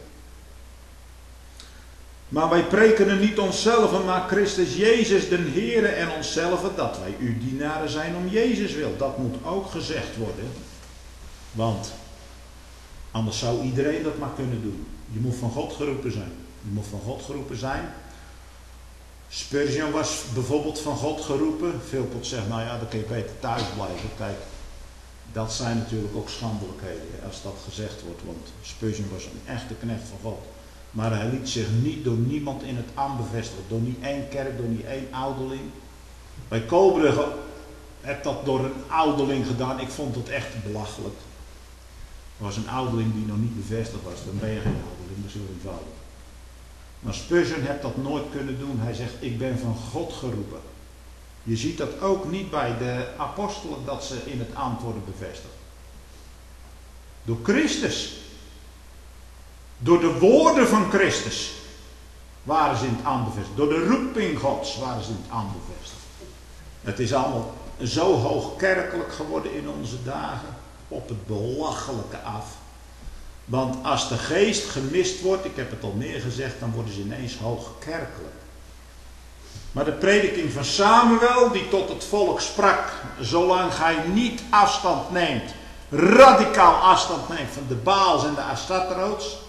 Maar wij preken niet onszelf, maar Christus Jezus den Heere en onszelf, dat wij uw dienaren zijn om Jezus wil. Dat moet ook gezegd worden. Want anders zou iedereen dat maar kunnen doen. Je moet van God geroepen zijn. Je moet van God geroepen zijn. Spurgeon was bijvoorbeeld van God geroepen. Veel pot zegt, nou ja, dan kun je beter thuis blijven. Kijk, dat zijn natuurlijk ook schandelijkheden als dat gezegd wordt. Want Spurgeon was een echte knecht van God. Maar hij liet zich niet door niemand in het ambt bevestigen. Door niet één kerk, door niet één ouderling. Bij Koolbrugge heb dat door een ouderling gedaan. Ik vond het echt belachelijk. Er was een ouderling die nog niet bevestigd was. Dan ben je geen ouderling, dat is heel eenvoudig. Maar Spurgeon heeft dat nooit kunnen doen. Hij zegt, ik ben van God geroepen. Je ziet dat ook niet bij de apostelen dat ze in het ambt worden bevestigd. Door Christus. Door de woorden van Christus waren ze in het ambt bevestigd. Door de roeping Gods waren ze in het ambt bevestigd. Het is allemaal zo hoog kerkelijk geworden in onze dagen. Op het belachelijke af. Want als de geest gemist wordt, ik heb het al meer gezegd, dan worden ze ineens hoog kerkelijk. Maar de prediking van Samuel, die tot het volk sprak, zolang gij niet afstand neemt, radicaal afstand neemt van de Baals en de Astaroots,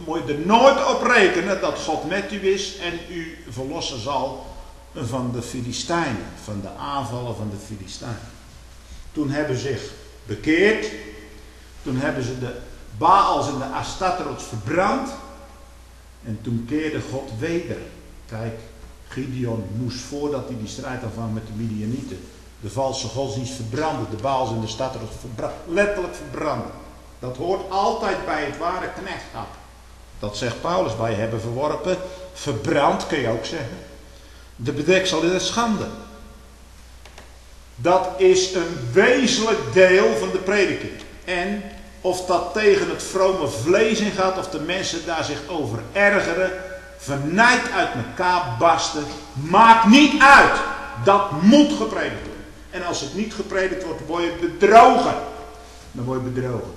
moet je er nooit op rekenen dat God met u is en u verlossen zal van de Filistijnen, van de aanvallen van de Filistijnen. Toen hebben ze zich bekeerd, toen hebben ze de Baals en de Astartes verbrand en toen keerde God weder. Kijk, Gideon moest voordat hij die strijd aanvang met de Midianieten de valse godsdienst verbranden, de Baals en de Astartes verbranden, letterlijk verbranden. Dat hoort altijd bij het ware knechtschap. Dat zegt Paulus, wij hebben verworpen, verbrand kun je ook zeggen. De bedeksel is een schande. Dat is een wezenlijk deel van de prediking. En of dat tegen het vrome vlees ingaat, of de mensen daar zich over ergeren, vernijd uit elkaar barsten, maakt niet uit. Dat moet gepredikt worden. En als het niet gepredikt wordt, word je bedrogen. Dan word je bedrogen.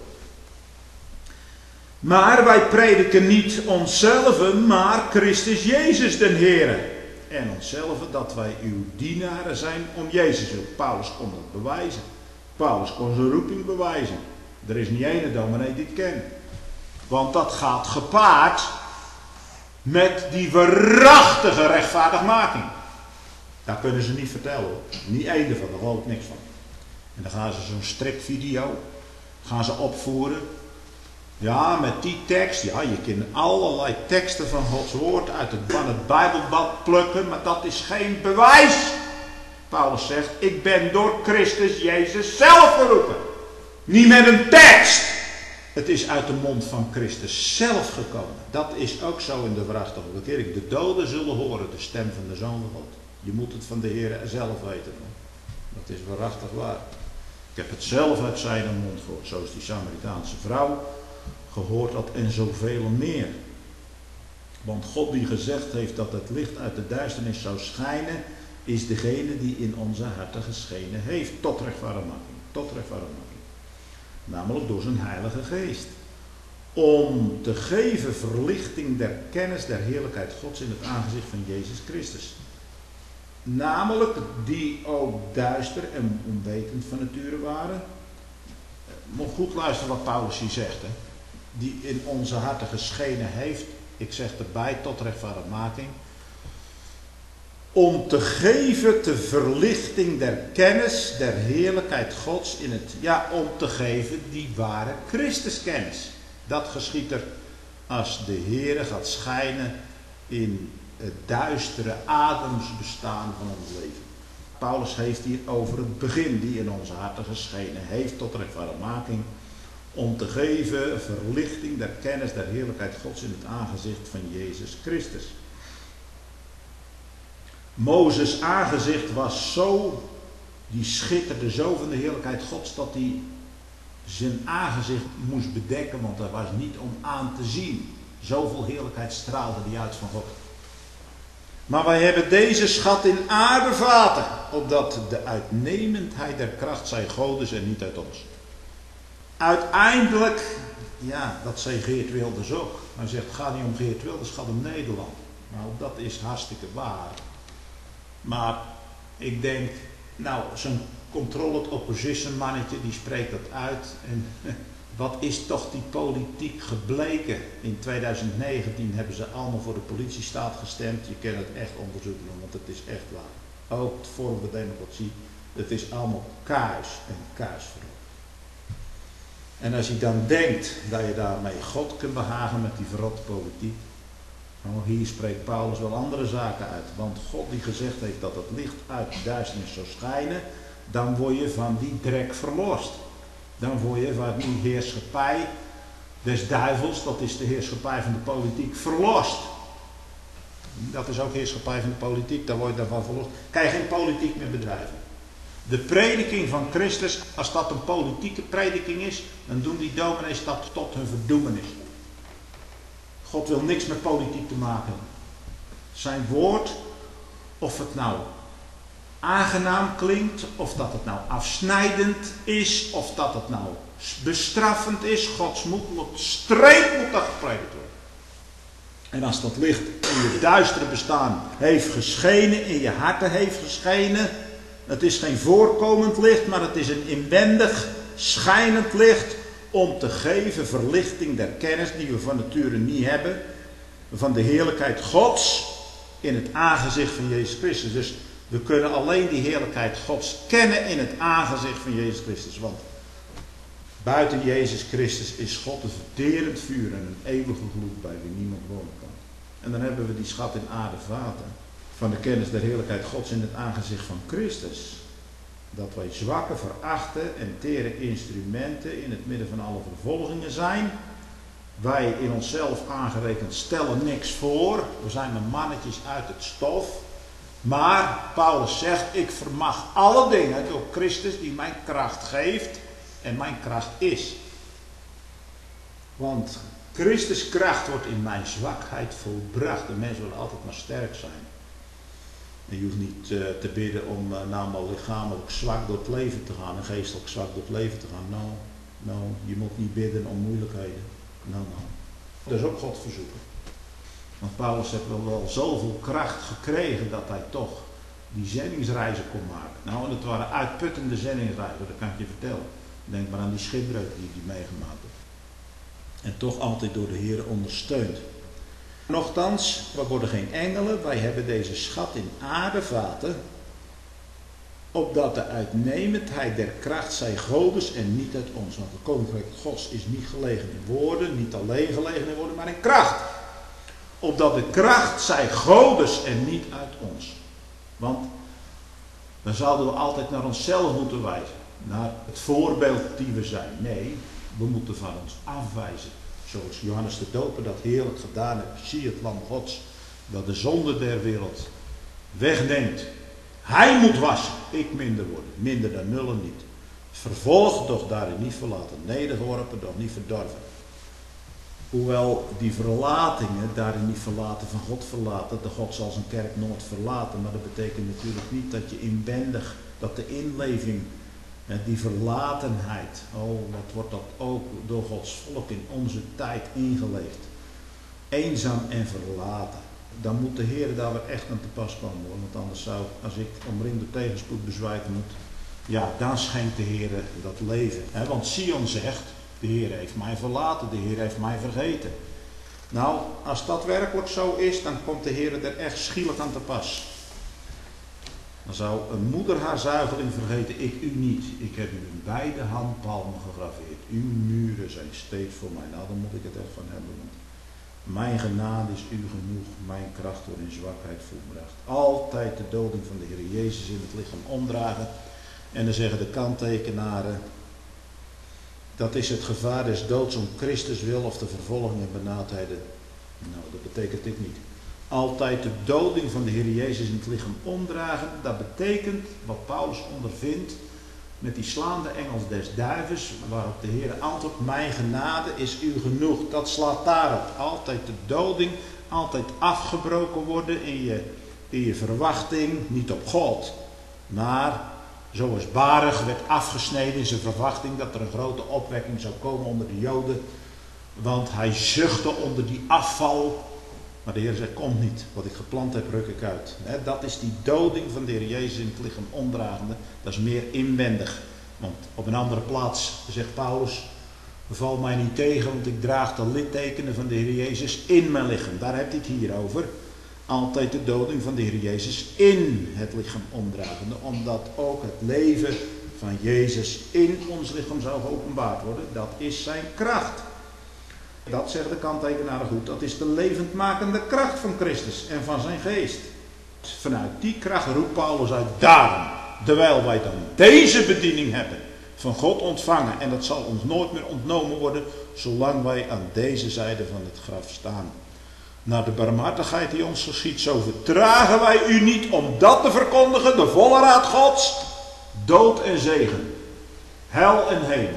Maar wij prediken niet onszelf, maar Christus Jezus den Heere. En onszelf dat wij uw dienaren zijn om Jezus wil. Paulus kon dat bewijzen. Paulus kon zijn roeping bewijzen. Er is niet ene dominee die het kent. Want dat gaat gepaard met die waarachtige rechtvaardigmaking. Daar kunnen ze niet vertellen hoor. Niet één ervan, daar geloof ik niks van. En dan gaan ze zo'n stripvideo gaan ze opvoeren. Ja, met die tekst. Ja, je kunt allerlei teksten van Gods woord uit het, van het Bijbelbad plukken, maar dat is geen bewijs. Paulus zegt, ik ben door Christus Jezus zelf geroepen. Niet met een tekst. Het is uit de mond van Christus zelf gekomen. Dat is ook zo in de waarachtige bekering. De doden zullen horen de stem van de Zoon van God. Je moet het van de Heer zelf weten. Dat is waarachtig waar. Ik heb het zelf uit zijn mond gehoord. Zoals die Samaritaanse vrouw gehoord had en zoveel meer. Want God die gezegd heeft dat het licht uit de duisternis zou schijnen, is degene die in onze harten geschenen heeft. Tot rechtvaardigmaking. Tot rechtvaardigmaking. Namelijk door zijn Heilige Geest. Om te geven verlichting der kennis der heerlijkheid Gods in het aangezicht van Jezus Christus. Namelijk die ook duister en onwetend van nature waren. Moet goed luisteren wat Paulus hier zegt. Hè. Die in onze harten geschenen heeft. Ik zeg erbij tot rechtvaardigmaking. Om te geven de verlichting der kennis der heerlijkheid Gods in het. Ja, om te geven die ware Christuskennis. Dat geschiet er als de Heere gaat schijnen in het duistere ademsbestaan van ons leven. Paulus heeft hier over het begin die in onze harten geschenen heeft tot rechtvaardigmaking. Om te geven verlichting der kennis der heerlijkheid Gods in het aangezicht van Jezus Christus. Mozes' aangezicht was zo, die schitterde zo van de heerlijkheid Gods dat hij zijn aangezicht moest bedekken, want dat was niet om aan te zien. Zoveel heerlijkheid straalde die uit van God. Maar wij hebben deze schat in aardevaten, opdat de uitnemendheid der kracht zij Godes en niet uit ons. Uiteindelijk, ja, dat zei Geert Wilders ook. Hij zegt, het gaat niet om Geert Wilders, het gaat om Nederland. Nou, dat is hartstikke waar. Maar ik denk, nou, zo'n controlled opposition mannetje, die spreekt dat uit. En wat is toch die politiek gebleken? In tweeduizend negentien hebben ze allemaal voor de politiestaat gestemd. Je kan het echt onderzoeken, want het is echt waar. Ook het Forum voor Democratie, het is allemaal kaas en kaasverrot. En als je dan denkt dat je daarmee God kunt behagen met die verrotte politiek. Nou, hier spreekt Paulus wel andere zaken uit. Want God die gezegd heeft dat het licht uit de duisternis zou schijnen, dan word je van die drek verlost. Dan word je van die heerschappij des duivels, dat is de heerschappij van de politiek, verlost. Dat is ook heerschappij van de politiek, daar word je daarvan verlost. Kan je geen politiek meer bedrijven. De prediking van Christus, als dat een politieke prediking is, dan doen die dominees dat tot hun verdoemenis. God wil niks met politiek te maken hebben. Zijn woord, of het nou aangenaam klinkt, of dat het nou afsnijdend is, of dat het nou bestraffend is, Gods moed moet streed moet dat gepredikt worden. En als dat licht in je duistere bestaan heeft geschenen, in je harten heeft geschenen, het is geen voorkomend licht, maar het is een inwendig schijnend licht, om te geven verlichting der kennis die we van nature niet hebben, van de heerlijkheid Gods in het aangezicht van Jezus Christus. Dus we kunnen alleen die heerlijkheid Gods kennen in het aangezicht van Jezus Christus. Want buiten Jezus Christus is God een verterend vuur en een eeuwige gloed bij wie niemand wonen kan. En dan hebben we die schat in aarde vaten van de kennis der heerlijkheid Gods in het aangezicht van Christus. Dat wij zwakke, verachte en tere instrumenten in het midden van alle vervolgingen zijn. Wij in onszelf aangerekend stellen niks voor. We zijn maar mannetjes uit het stof. Maar Paulus zegt, ik vermag alle dingen door Christus die mij kracht geeft en mijn kracht is. Want Christus' kracht wordt in mijn zwakheid volbracht. De mens wil altijd maar sterk zijn. En je hoeft niet uh, te bidden om uh, namelijk lichamelijk zwak door het leven te gaan en geestelijk zwak door het leven te gaan. Nou, nou, je moet niet bidden om moeilijkheden. Nou, nou. Dat is ook God verzoeken. Want Paulus heeft wel, wel zoveel kracht gekregen dat hij toch die zendingsreizen kon maken. Nou, en het waren uitputtende zendingsreizen, dat kan ik je vertellen. Denk maar aan die schipbreuk die hij meegemaakt heeft. En toch altijd door de Heer ondersteund. Nochtans, we worden geen engelen, wij hebben deze schat in aardevaten, opdat de uitnemendheid der kracht zij Godes en niet uit ons. Want het koninkrijk Gods is niet gelegen in woorden, niet alleen gelegen in woorden, maar in kracht. Opdat de kracht zij Godes en niet uit ons. Want dan zouden we altijd naar onszelf moeten wijzen, naar het voorbeeld die we zijn. Nee, we moeten van ons afwijzen. Zoals Johannes de Doper dat heerlijk gedaan heeft. Zie het lam Gods dat de zonde der wereld wegneemt. Hij moet wassen, ik minder worden. Minder dan nullen niet. Vervolgd, doch daarin niet verlaten. Nedergeworpen, doch niet verdorven. Hoewel die verlatingen daarin niet verlaten, van God verlaten. De God zal zijn kerk nooit verlaten. Maar dat betekent natuurlijk niet dat je inwendig, dat de inleving, die verlatenheid, oh wat wordt dat ook door Gods volk in onze tijd ingeleefd. Eenzaam en verlaten. Dan moet de Heer daar weer echt aan te pas komen. Want anders zou, als ik omringd door tegenspoed bezwijken moet, ja, dan schenkt de Heer dat leven. He, want Sion zegt, de Heer heeft mij verlaten, de Heer heeft mij vergeten. Nou, als dat werkelijk zo is, dan komt de Heer er echt schielijk aan te pas. Dan zou een moeder haar zuigeling vergeten, ik u niet. Ik heb u in beide handpalmen gegraveerd. Uw muren zijn steeds voor mij. Nou, dan moet ik het echt van hebben. Want mijn genade is u genoeg. Mijn kracht wordt in zwakheid volbracht. Altijd de doding van de Heer Jezus in het lichaam omdragen. En dan zeggen de kanttekenaren, dat is het gevaar des doods om Christus wil of de vervolging en benauwdheden. Nou, dat betekent dit niet. Altijd de doding van de Heer Jezus in het lichaam omdragen. Dat betekent wat Paulus ondervindt met die slaande engels des duivens, waarop de Heer antwoordt, mijn genade is u genoeg. Dat slaat daarop. Altijd de doding, altijd afgebroken worden in je, in je verwachting, niet op God, maar zoals Baruch werd afgesneden in zijn verwachting dat er een grote opwekking zou komen onder de Joden, want hij zuchtte onder die afval. Maar de Heer zegt, komt niet. Wat ik geplant heb, ruk ik uit. He, dat is die doding van de Heer Jezus in het lichaam omdragende. Dat is meer inwendig. Want op een andere plaats zegt Paulus, val mij niet tegen, want ik draag de littekenen van de Heer Jezus in mijn lichaam. Daar heeft hij het hier over. Altijd de doding van de Heer Jezus in het lichaam omdragende. Omdat ook het leven van Jezus in ons lichaam zou geopenbaard worden. Dat is zijn kracht. Dat zeggen de kanttekenaren goed. Dat is de levendmakende kracht van Christus en van zijn geest. Vanuit die kracht roept Paulus uit, daarom, terwijl wij dan deze bediening hebben, van God ontvangen. En dat zal ons nooit meer ontnomen worden, zolang wij aan deze zijde van het graf staan. Naar de barmhartigheid die ons geschiet, zo vertragen wij u niet om dat te verkondigen, de volle raad Gods, dood en zegen, hel en hemel.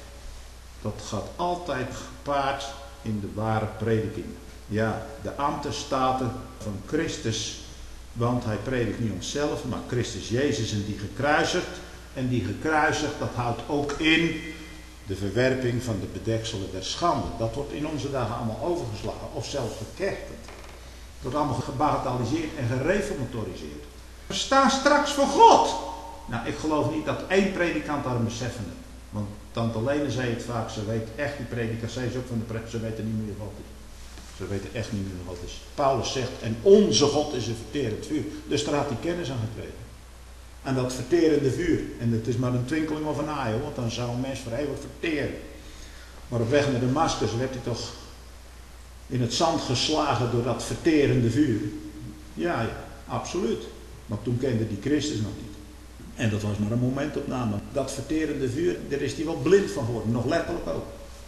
Dat gaat altijd gepaard in de ware prediking. Ja, de ambtenstaten van Christus, want hij predikt niet onszelf, maar Christus Jezus en die gekruisigd. En die gekruisigd, dat houdt ook in de verwerping van de bedekselen der schande. Dat wordt in onze dagen allemaal overgeslagen of zelfs gekechteld. Het wordt allemaal gebagatelliseerd en gereformatoriseerd. We staan straks voor God. Nou, ik geloof niet dat één predikant daar een besef van heeft. Want Tante Lene zei het vaak, ze weet echt, die prediker zei ze ook van de preek, ze weten niet meer wat het is. Ze weten echt niet meer wat het is. Paulus zegt, en onze God is een verterend vuur. Dus daar had hij kennis aan gekregen. En dat verterende vuur. En het is maar een twinkeling of een aai, hoor, want dan zou een mens voor eeuwig verteren. Maar op weg naar Damascus werd hij toch in het zand geslagen door dat verterende vuur. Ja, ja, absoluut. Want toen kende die Christus nog niet. En dat was maar een momentopname. Dat verterende vuur, daar is hij wel blind van geworden. Nog letterlijk ook.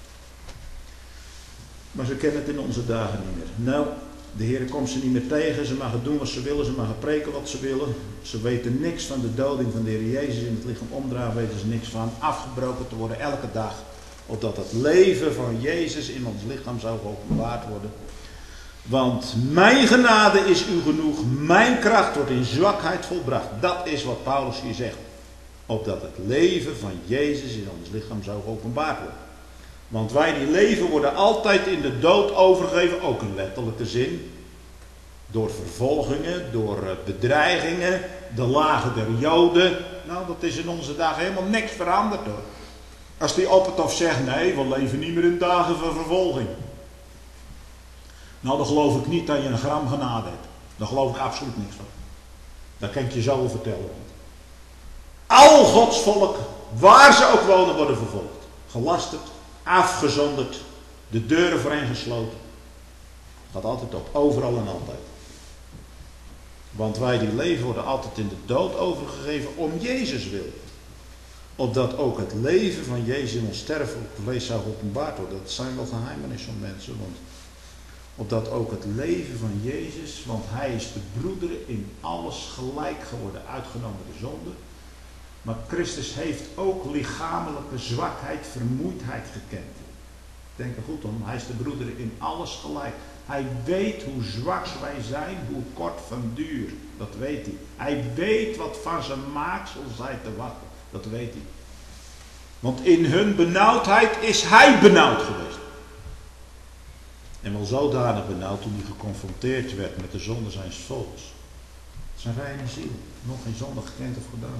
Maar ze kennen het in onze dagen niet meer. Nou, de Heer komt ze niet meer tegen. Ze mogen doen wat ze willen. Ze mogen preken wat ze willen. Ze weten niks van de doding van de Heer Jezus in het lichaam omdraaien. Weten ze niks van. Afgebroken te worden elke dag. Opdat het leven van Jezus in ons lichaam zou geopenbaard worden. Want mijn genade is u genoeg. Mijn kracht wordt in zwakheid volbracht. Dat is wat Paulus hier zegt. Opdat het leven van Jezus in ons lichaam zou geopenbaard worden. Want wij die leven worden altijd in de dood overgegeven. Ook in letterlijke zin. Door vervolgingen, door bedreigingen. De lagen der Joden. Nou, dat is in onze dagen helemaal niks veranderd hoor. Als die op het of zegt, nee, we leven niet meer in dagen van vervolging. Nou, dan geloof ik niet dat je een gram genade hebt. Daar geloof ik absoluut niks van. Dat kan ik je zo vertellen. Al Gods volk, waar ze ook wonen, worden vervolgd. Gelasterd, afgezonderd, de deuren voor hen gesloten. Gaat altijd op, overal en altijd. Want wij die leven worden altijd in de dood overgegeven om Jezus wil. Opdat ook het leven van Jezus in ons sterfelijk vlees zou geopenbaard worden. Dat zijn wel geheimenissen van mensen. Want opdat ook het leven van Jezus, want hij is de broederen in alles gelijk geworden, uitgenomen de zonde. Maar Christus heeft ook lichamelijke zwakheid, vermoeidheid gekend. Denk er goed om, hij is de broederen in alles gelijk. Hij weet hoe zwak wij zijn, hoe kort van duur. Dat weet hij. Hij weet wat van zijn maaksel zij te wachten. Dat weet hij. Want in hun benauwdheid is hij benauwd geweest. En wel zodanig benauwd toen hij geconfronteerd werd met de zonde zijns volks. Zijn reine ziel. Nog geen zonde gekend of gedaan.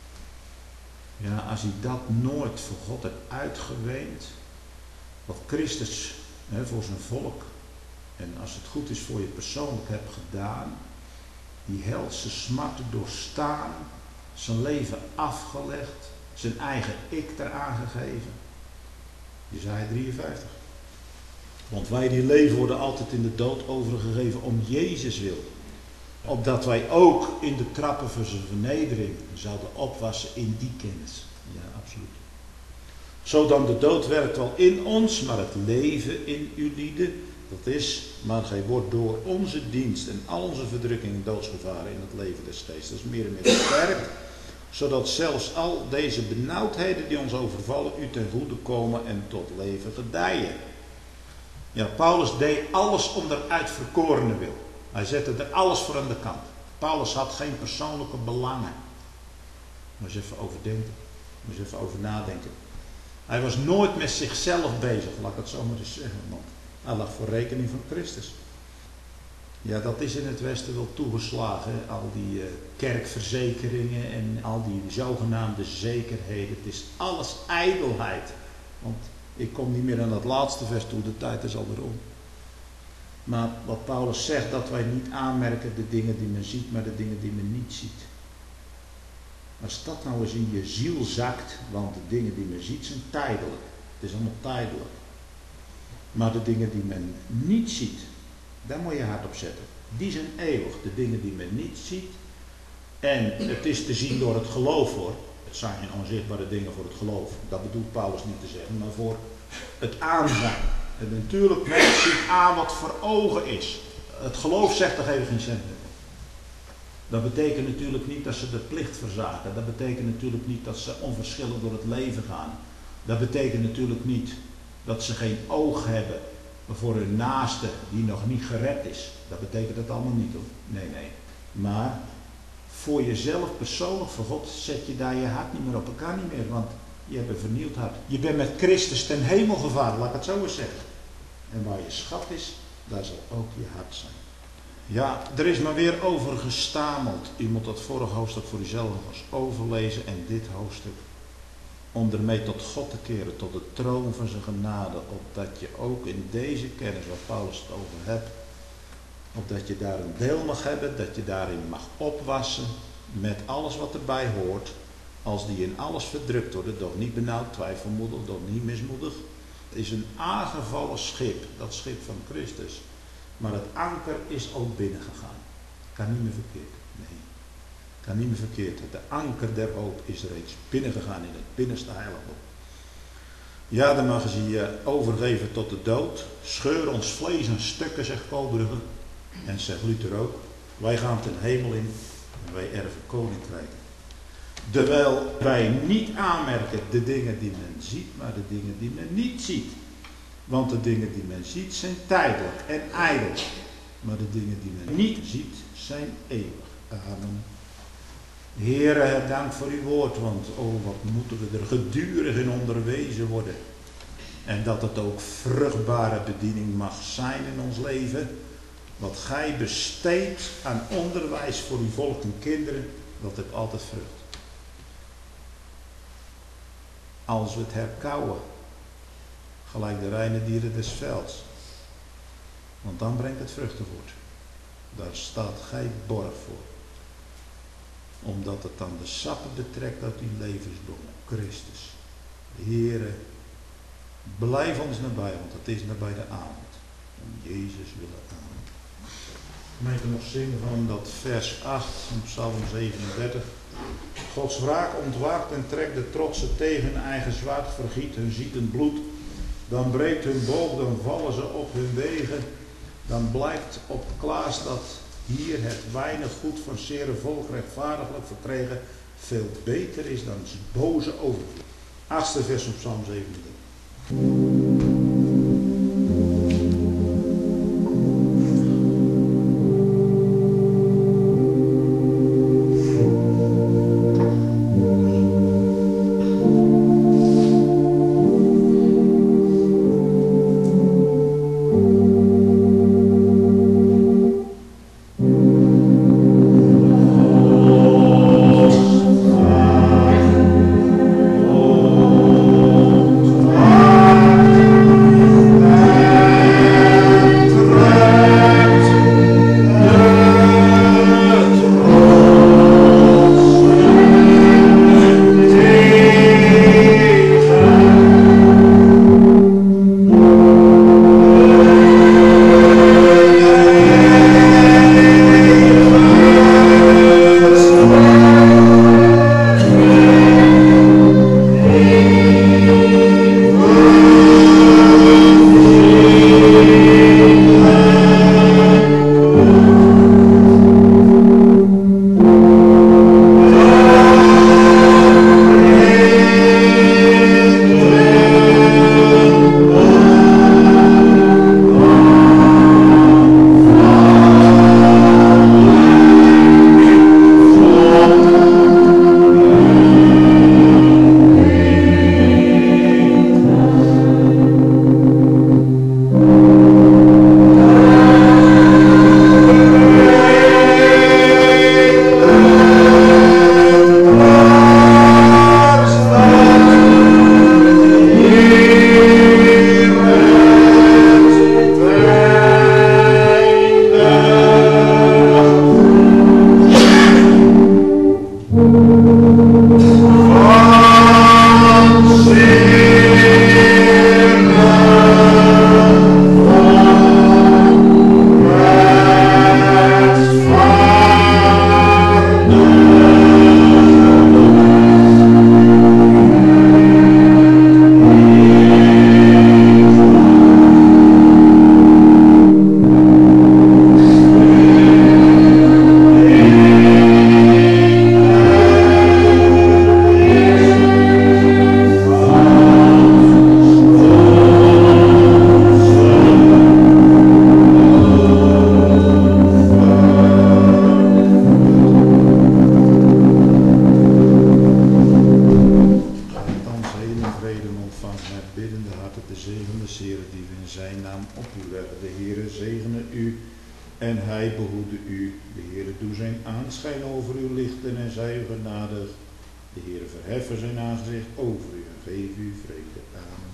Ja, als hij dat nooit voor God heeft uitgeweend. Wat Christus hè, voor zijn volk. En als het goed is voor je persoonlijk hebt gedaan. Die helse smarten doorstaan. Zijn leven afgelegd. Zijn eigen ik eraan gegeven. Jesaja drieënvijftig. Want wij die leven worden altijd in de dood overgegeven om Jezus wil. Opdat wij ook in de trappen van zijn vernedering zouden opwassen in die kennis. Ja, absoluut. Zodan de dood werkt wel in ons, maar het leven in u lieden. Dat is, maar gij wordt door onze dienst en al onze verdrukkingen en doodsgevaren in het leven des steeds. Dat is meer en meer versterkt. Zodat zelfs al deze benauwdheden die ons overvallen u ten goede komen en tot leven gedijen. Ja, Paulus deed alles om de uitverkorene wil. Hij zette er alles voor aan de kant. Paulus had geen persoonlijke belangen. Moet je even overdenken. Moet je even over nadenken. Hij was nooit met zichzelf bezig, laat ik het zo maar eens zeggen. Want hij lag voor rekening van Christus. Ja, dat is in het Westen wel toegeslagen. Hè? Al die uh, kerkverzekeringen en al die zogenaamde zekerheden. Het is alles ijdelheid. Want ik kom niet meer aan dat laatste vers toe, de tijd is alweer om. Maar wat Paulus zegt, dat wij niet aanmerken de dingen die men ziet, maar de dingen die men niet ziet. Als dat nou eens in je ziel zakt, want de dingen die men ziet zijn tijdelijk. Het is allemaal tijdelijk. Maar de dingen die men niet ziet, daar moet je hard op zetten. Die zijn eeuwig, de dingen die men niet ziet. En het is te zien door het geloof hoor. Het zijn geen onzichtbare dingen voor het geloof. Dat bedoelt Paulus niet te zeggen, maar voor het aanzijn. En natuurlijk, mensen zien aan wat voor ogen is. Het geloof zegt er geef geen cent. Dat betekent natuurlijk niet dat ze de plicht verzaken. Dat betekent natuurlijk niet dat ze onverschillig door het leven gaan. Dat betekent natuurlijk niet dat ze geen oog hebben voor hun naaste die nog niet gered is. Dat betekent dat allemaal niet hoor. Nee, nee. Maar voor jezelf persoonlijk, voor God, zet je daar je hart niet meer op. Dat kan niet meer, want je hebt een vernieuwd hart. Je bent met Christus ten hemel gevaren, laat ik het zo eens zeggen. En waar je schat is, daar zal ook je hart zijn. Ja, er is maar weer over gestameld. U moet dat vorige hoofdstuk voor uzelf nog eens overlezen en dit hoofdstuk. om ermee tot God te keren, tot de troon van zijn genade, opdat je ook in deze kennis, waar Paulus het over hebt, opdat je daar een deel mag hebben, dat je daarin mag opwassen, met alles wat erbij hoort, als die in alles verdrukt worden, doch niet benauwd, twijfelmoedig, doch niet mismoedig. Het is een aangevallen schip, dat schip van Christus. Maar het anker is ook binnengegaan. Kan niet meer verkeerd. Nee, kan niet meer verkeerd. De anker der hoop is reeds binnengegaan in het binnenste heiligdom. Ja, dan mag je je overgeven tot de dood. Scheur ons vlees aan stukken, zegt Paul Brugge. En zegt Luther ook. Wij gaan ten hemel in en wij erven koninkrijken. Terwijl wij niet aanmerken de dingen die men ziet, maar de dingen die men niet ziet. Want de dingen die men ziet zijn tijdelijk en ijdel. Maar de dingen die men niet ziet zijn eeuwig. Amen. Heere, dank voor uw woord, want oh, wat moeten we er gedurig in onderwezen worden. En dat het ook vruchtbare bediening mag zijn in ons leven. Wat gij besteedt aan onderwijs voor uw volk en kinderen, dat heeft altijd vrucht. Als we het herkauwen, gelijk de reine dieren des velds. Want dan brengt het vruchten voort. Daar staat gij borg voor. Omdat het dan de sappen betrekt uit uw levensbron, Christus. Heere, blijf ons nabij, want het is nabij de avond. Om Jezus willen aan. Gemeente nog zingen van dat vers acht, in Psalm zevenendertig. Gods wraak ontwaakt en trekt de trotsen tegen eigen zwaard, vergiet hun zietend bloed. Dan breekt hun boog, dan vallen ze op hun wegen. Dan blijkt op Klaas dat hier het weinig goed van zere volk rechtvaardiglijk verkregen veel beter is dan boze overvloed. Achtste vers op Psalm zevenendertig. De Heere verheffen zijn aangezicht over u en geef u vrede. Amen.